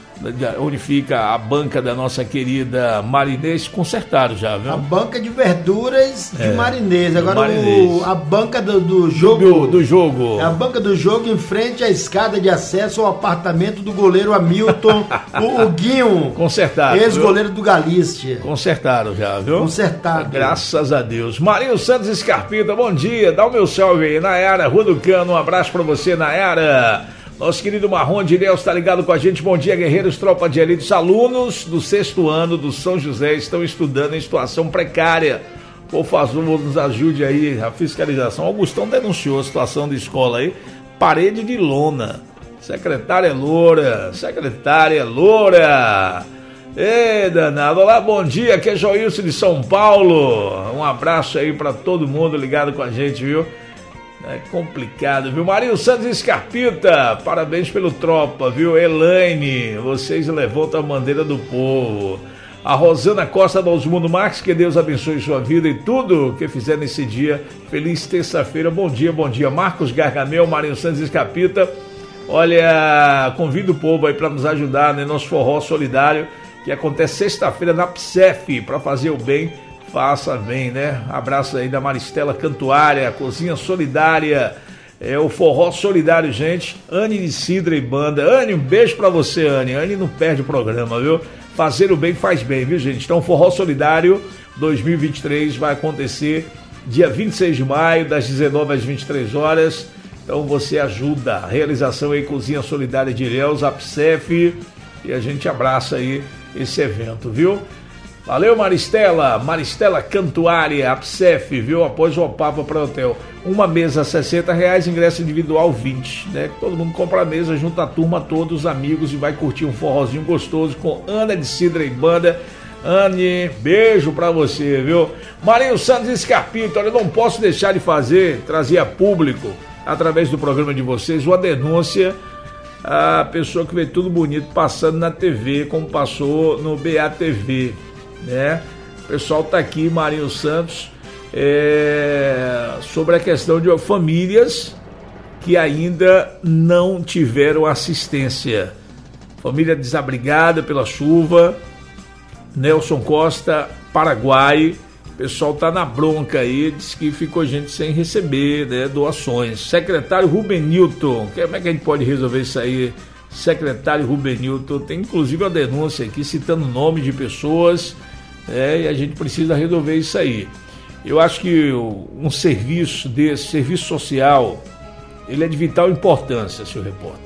onde fica a banca da nossa querida Marinês, consertaram já, viu? A banca de verduras de é, Marinês. Agora Marinês. O, a banca do, do jogo. Do, do jogo. A banca do jogo em frente à escada de acesso ao apartamento do goleiro Hamilton, o, o Guinho. Consertaram. Ex-goleiro do Galícia. Consertaram já, viu? Consertado. Graças a Deus. Marinho Santos Escarpita, bom dia. Dá o meu salve aí. Nayara, Rua do Cano, um abraço pra você, Nayara. Nosso querido Marrom de Deus está ligado com a gente. Bom dia, guerreiros, Tropa de Elite. Os alunos do sexto ano do São José estão estudando em situação precária. Por favor, nos ajude aí a fiscalização. Augustão denunciou a situação da escola aí. Parede de lona. Secretária Loura. Secretária Loura. Ei, danado. Olá, bom dia. Aqui é Joilson de São Paulo. Um abraço aí para todo mundo ligado com a gente, viu? É complicado, viu? Marinho Santos Escarpita, parabéns pelo Tropa, viu? Elaine, vocês levantam a bandeira do povo. A Rosana Costa do Osmundo Marques, que Deus abençoe sua vida e tudo que fizer nesse dia. Feliz terça-feira, bom dia, bom dia. Marcos Gargamel, Marinho Santos Escarpita. Olha, convido o povo aí para nos ajudar, né? Nosso forró solidário, que acontece sexta-feira na P S E F, para fazer o bem, faça bem, né? Abraço aí da Maristela Cantuária, Cozinha Solidária, é o Forró Solidário, gente. Anne de Cidra e Banda. Anne, um beijo pra você, Anne. Anne não perde o programa, viu? Fazer o bem faz bem, viu, gente? Então, Forró Solidário dois mil e vinte e três vai acontecer dia vinte e seis de maio, das dezenove às vinte e três horas. Então, você ajuda a realização aí, Cozinha Solidária de Ilhéus, a P S E F, e a gente abraça aí esse evento, viu? Valeu, Maristela, Maristela Cantuária, a P S E F, viu? Após o Papa para Hotel. Uma mesa sessenta reais, ingresso individual vinte, né? Todo mundo compra a mesa, junta a turma toda, os amigos, e vai curtir um forrozinho gostoso com Ana de Cidra e Banda. Anne, beijo pra você, viu? Marinho Santos e Scarpito, olha, eu não posso deixar de fazer, trazer a público, através do programa de vocês, uma denúncia a pessoa que vê tudo bonito passando na T V, como passou no B A T V, né? O pessoal tá aqui, Marinho Santos, é, sobre a questão de famílias que ainda não tiveram assistência. Família desabrigada pela chuva, Nelson Costa, Paraguai. O pessoal tá na bronca aí, diz que ficou gente sem receber, né, doações. Secretário Rubenilton, como é que a gente pode resolver isso aí? Secretário Rubenilton, tem inclusive uma denúncia aqui citando nome de pessoas, é, e a gente precisa resolver isso aí. Eu acho que um serviço desse, serviço social, ele é de vital importância, senhor repórter.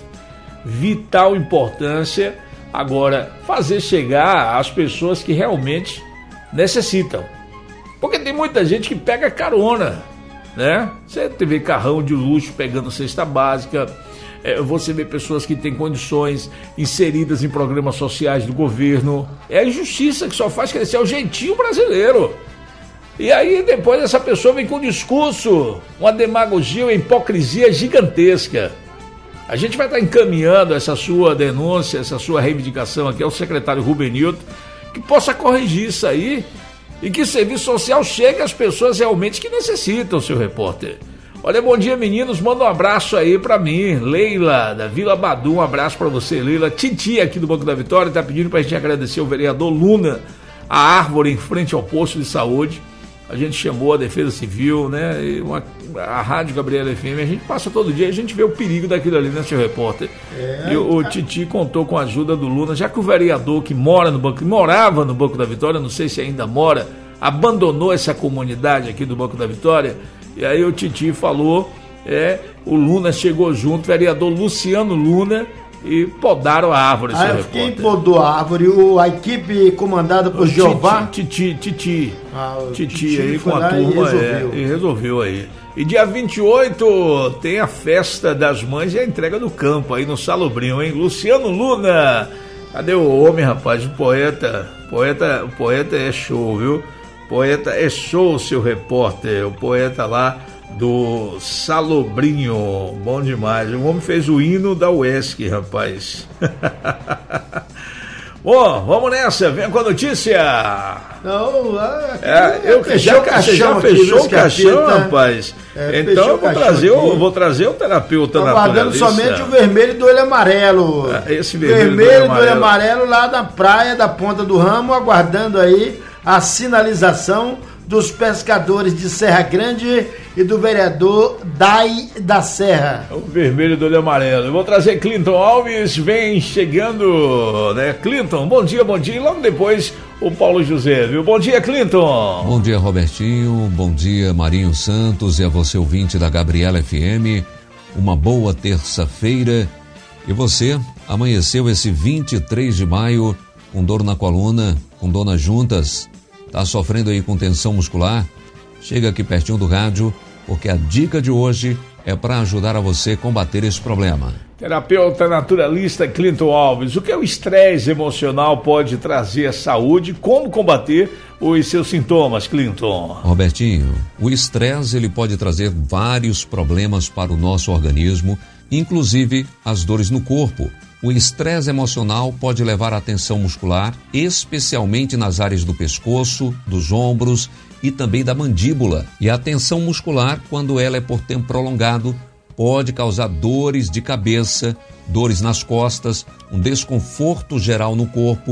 Vital importância. Agora, fazer chegar às pessoas que realmente necessitam. Porque tem muita gente que pega carona, né? Você vê carrão de luxo pegando cesta básica, é, você vê pessoas que têm condições inseridas em programas sociais do governo. É a injustiça que só faz crescer, é o jeitinho brasileiro. E aí depois essa pessoa vem com um discurso, uma demagogia, uma hipocrisia gigantesca. A gente vai estar encaminhando essa sua denúncia, essa sua reivindicação aqui ao secretário Rubenilton, que possa corrigir isso aí e que o serviço social chegue às pessoas realmente que necessitam, seu repórter. Olha, bom dia, meninos, manda um abraço aí pra mim, Leila, da Vila Badu, um abraço pra você, Leila. Titi, aqui do Banco da Vitória, tá pedindo pra gente agradecer o vereador Luna, a árvore em frente ao posto de saúde. A gente chamou a Defesa Civil, né, e uma, a Rádio Gabriela F M, a gente passa todo dia, a gente vê o perigo daquilo ali, né, seu repórter? É, e o, o Titi contou com a ajuda do Luna, já que o vereador que mora no banco, morava no Banco da Vitória, não sei se ainda mora, abandonou essa comunidade aqui do Banco da Vitória, e aí o Titi falou, é, o Luna chegou junto, o vereador Luciano Luna, e podaram a árvore, seu repórter. Quem podou a árvore? O, a equipe comandada por Jeová? Titi, Titi, ah, Titi, Titi aí com a turma, e resolveu. É, e resolveu aí. E dia vinte e oito tem a festa das mães e a entrega do campo aí no Salobrinho, hein? Luciano Luna, cadê o homem, rapaz? O poeta, poeta, o poeta é show, viu? Poeta é show, seu repórter, o poeta lá do Salobrinho, bom demais. O homem fez o hino da U E S C, rapaz. Bom, vamos nessa, vem com a notícia. Não, é, eu já, o caixão, já fechou o caixão, rapaz. É, então eu vou trazer, o, vou trazer o terapeuta naturalista. Aguardando somente o vermelho do olho amarelo. Ah, esse vermelho, vermelho do, olho do olho amarelo lá da praia da Ponta do Ramo, aguardando aí a sinalização dos pescadores de Serra Grande e do vereador Dai da Serra. O vermelho do olho amarelo. Eu vou trazer Clinton Alves, vem chegando, né? Clinton, bom dia, bom dia. E logo depois o Paulo José, viu? Bom dia, Clinton. Bom dia, Robertinho. Bom dia, Marinho Santos e a você, ouvinte da Gabriela F M. Uma boa terça-feira. E você amanheceu esse vinte e três de maio com dor na coluna, com dor nas juntas, tá sofrendo aí com tensão muscular? Chega aqui pertinho do rádio, porque a dica de hoje é para ajudar a você combater esse problema. Terapeuta naturalista Clinton Alves, o que é o estresse emocional pode trazer à saúde? Como combater os seus sintomas, Clinton? Robertinho, o estresse ele pode trazer vários problemas para o nosso organismo, inclusive as dores no corpo. O estresse emocional pode levar à tensão muscular, especialmente nas áreas do pescoço, dos ombros e também da mandíbula. E a tensão muscular, quando ela é por tempo prolongado, pode causar dores de cabeça, dores nas costas, um desconforto geral no corpo,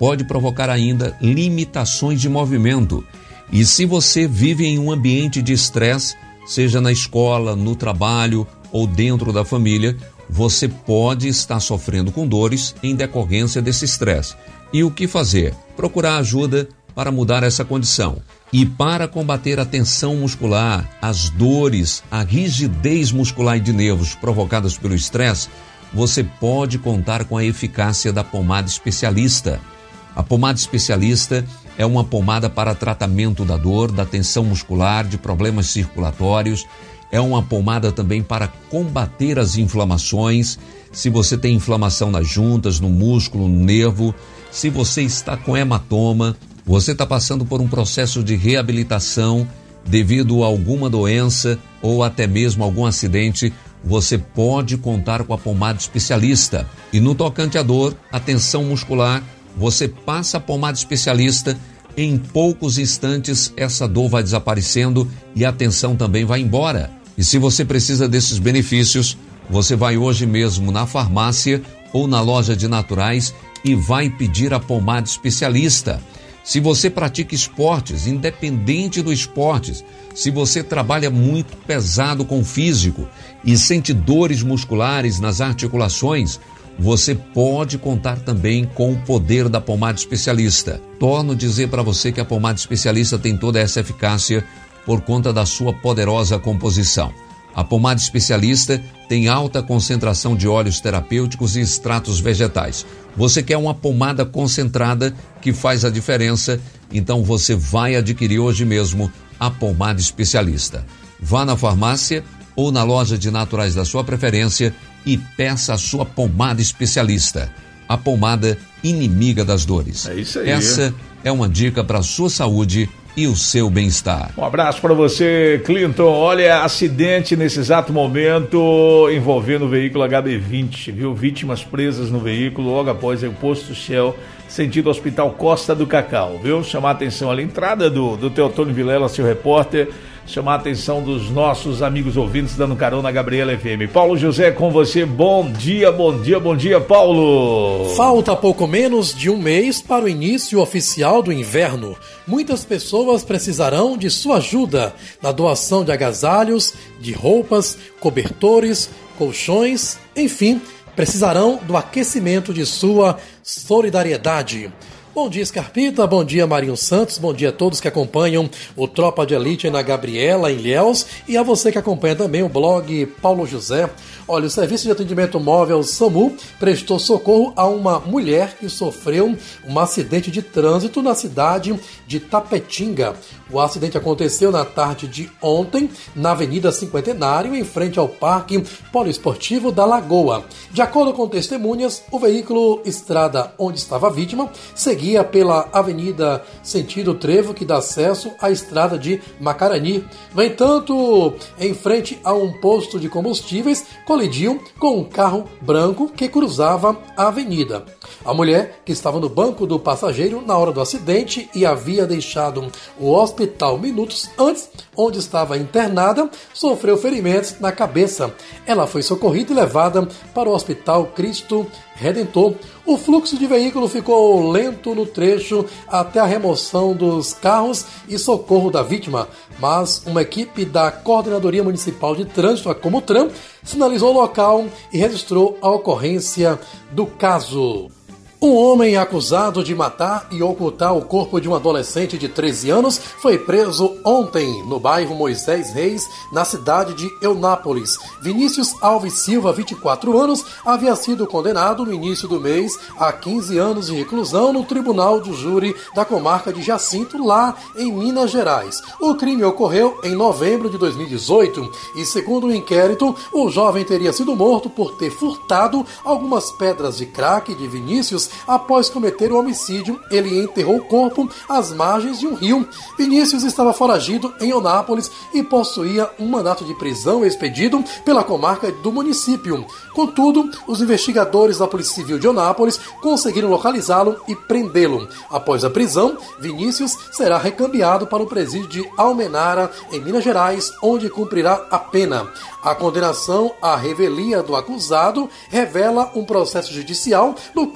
pode provocar ainda limitações de movimento. E se você vive em um ambiente de estresse, seja na escola, no trabalho ou dentro da família, você pode estar sofrendo com dores em decorrência desse estresse. E o que fazer? Procurar ajuda para mudar essa condição. E para combater a tensão muscular, as dores, a rigidez muscular e de nervos provocadas pelo estresse, você pode contar com a eficácia da pomada especialista. A pomada especialista é uma pomada para tratamento da dor, da tensão muscular, de problemas circulatórios. É uma pomada também para combater as inflamações. Se você tem inflamação nas juntas, no músculo, no nervo, se você está com hematoma, você está passando por um processo de reabilitação devido a alguma doença ou até mesmo algum acidente, você pode contar com a pomada especialista. E no tocante à dor, a tensão muscular, você passa a pomada especialista, em poucos instantes essa dor vai desaparecendo e a tensão também vai embora. E se você precisa desses benefícios, você vai hoje mesmo na farmácia ou na loja de naturais e vai pedir a pomada especialista. Se você pratica esportes, independente do esporte, se você trabalha muito pesado com o físico e sente dores musculares nas articulações, você pode contar também com o poder da pomada especialista. Torno a dizer para você que a pomada especialista tem toda essa eficácia por conta da sua poderosa composição. A pomada especialista tem alta concentração de óleos terapêuticos e extratos vegetais. Você quer uma pomada concentrada que faz a diferença? Então você vai adquirir hoje mesmo a pomada especialista. Vá na farmácia ou na loja de naturais da sua preferência e peça a sua pomada especialista. A pomada inimiga das dores. É isso aí. Essa é uma dica para a sua saúde e o seu bem-estar. Um abraço para você, Clinton. Olha, acidente nesse exato momento envolvendo o veículo H B vinte, viu? Vítimas presas no veículo logo após o posto Shell, sentido Hospital Costa do Cacau, viu? Chamar a atenção ali, entrada do, do Teotônio Vilela, seu repórter, chamar a atenção dos nossos amigos ouvintes dando carona na Gabriela F M. Paulo José com você, bom dia, bom dia, bom dia, Paulo. Falta pouco menos de um mês para o início oficial do inverno. Muitas pessoas precisarão de sua ajuda na doação de agasalhos, de roupas, cobertores, colchões, enfim, precisarão do aquecimento de sua solidariedade. Bom dia, Scarpita, bom dia, Marinho Santos, bom dia a todos que acompanham o Tropa de Elite na Gabriela, em Ilhéus, e a você que acompanha também o blog Paulo José. Olha, o Serviço de Atendimento Móvel SAMU prestou socorro a uma mulher que sofreu um acidente de trânsito na cidade de Tapetinga. O acidente aconteceu na tarde de ontem, na Avenida Cinquentenário, em frente ao Parque Poliesportivo da Lagoa. De acordo com testemunhas, o veículo estrada onde estava a vítima seguia pela Avenida Sentido Trevo, que dá acesso à estrada de Macarani. No entanto, em frente a um posto de combustíveis, colidiu com um carro branco que cruzava a avenida. A mulher, que estava no banco do passageiro na hora do acidente e havia deixado o hospital minutos antes, onde estava internada, sofreu ferimentos na cabeça. Ela foi socorrida e levada para o Hospital Cristo Redentor. O fluxo de veículo ficou lento no trecho até a remoção dos carros e socorro da vítima, mas uma equipe da Coordenadoria Municipal de Trânsito, a Comutran, sinalizou o local e registrou a ocorrência do caso. Um homem acusado de matar e ocultar o corpo de um adolescente de treze anos foi preso ontem no bairro Moisés Reis, na cidade de Eunápolis. Vinícius Alves Silva, vinte e quatro anos, havia sido condenado no início do mês a quinze anos de reclusão no Tribunal de Júri da comarca de Jacinto, lá em Minas Gerais. O crime ocorreu em novembro de dois mil e dezoito e, segundo o inquérito, o jovem teria sido morto por ter furtado algumas pedras de crack de Vinícius. Após cometer o homicídio, ele enterrou o corpo às margens de um rio. Vinícius estava foragido em Eunápolis e possuía um mandato de prisão expedido pela comarca do município. Contudo, os investigadores da Polícia Civil de Eunápolis conseguiram localizá-lo e prendê-lo. Após a prisão, Vinícius será recambiado para o presídio de Almenara, em Minas Gerais, onde cumprirá a pena. A condenação à revelia do acusado revela um processo judicial no qual ele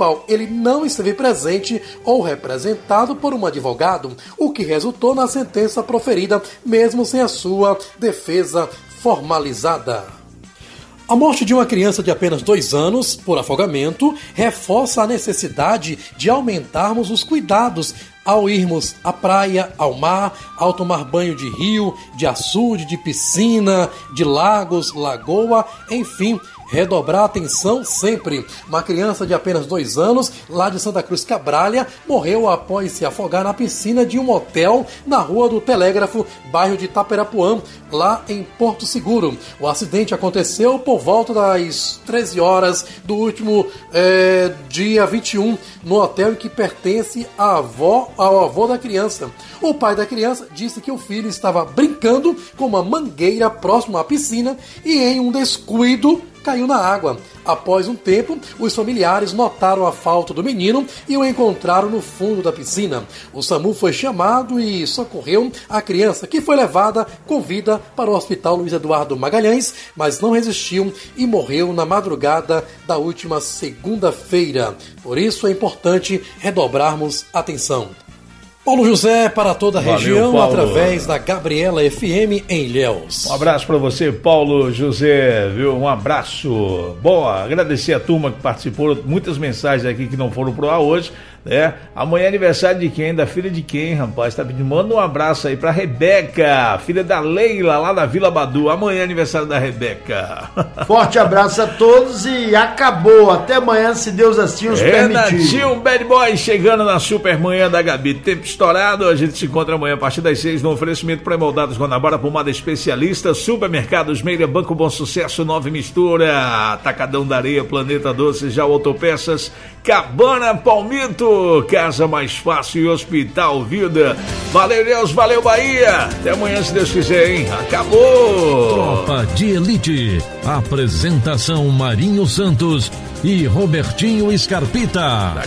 ele não esteve presente ou representado por um advogado, o que resultou na sentença proferida, mesmo sem a sua defesa formalizada. A morte de uma criança de apenas dois anos, por afogamento, reforça a necessidade de aumentarmos os cuidados ao irmos à praia, ao mar, ao tomar banho de rio, de açude, de piscina, de lagos, lagoa, enfim, redobrar a atenção sempre. Uma criança de apenas dois anos, lá de Santa Cruz Cabralha, morreu após se afogar na piscina de um hotel na Rua do Telégrafo, bairro de Taperapuã, lá em Porto Seguro. O acidente aconteceu por volta das treze horas do último é, dia vinte e um, no hotel em que pertence a avó, ao avô da criança. O pai da criança disse que o filho estava brincando com uma mangueira próximo à piscina e, em um descuido, caiu na água. Após um tempo, os familiares notaram a falta do menino e o encontraram no fundo da piscina. O SAMU foi chamado e socorreu a criança, que foi levada com vida para o Hospital Luiz Eduardo Magalhães, mas não resistiu e morreu na madrugada da última segunda-feira. Por isso é importante redobrarmos atenção. Paulo José para toda a Valeu, região, Paulo. Através da Gabriela F M em Ilhéus. Um abraço para você, Paulo José, viu? Um abraço. Boa, agradecer a turma que participou, muitas mensagens aqui que não foram pro ar hoje, né? Amanhã é aniversário de quem? Da filha de quem, rapaz? Tá pedindo, manda um abraço aí pra Rebeca, filha da Leila, lá da Vila Badu. Amanhã é aniversário da Rebeca. Forte abraço a todos e acabou. Até amanhã, se Deus assim os permitir. Renatinho Bad Boy chegando na super manhã da Gabi. Tempo estourado, a gente se encontra amanhã a partir das seis no oferecimento pré-moldados Guanabara, pomada especialista, supermercados Meira, Banco Bom Sucesso, Nove Mistura, Atacadão da Areia, Planeta Doce, já Autopeças, Cabana Palmito, Casa Mais Fácil e Hospital Vida. Valeu, Deus, valeu, Bahia. Até amanhã, se Deus quiser, hein? Acabou! Tropa de Elite. Apresentação Marinho Santos e Robertinho Scarpita.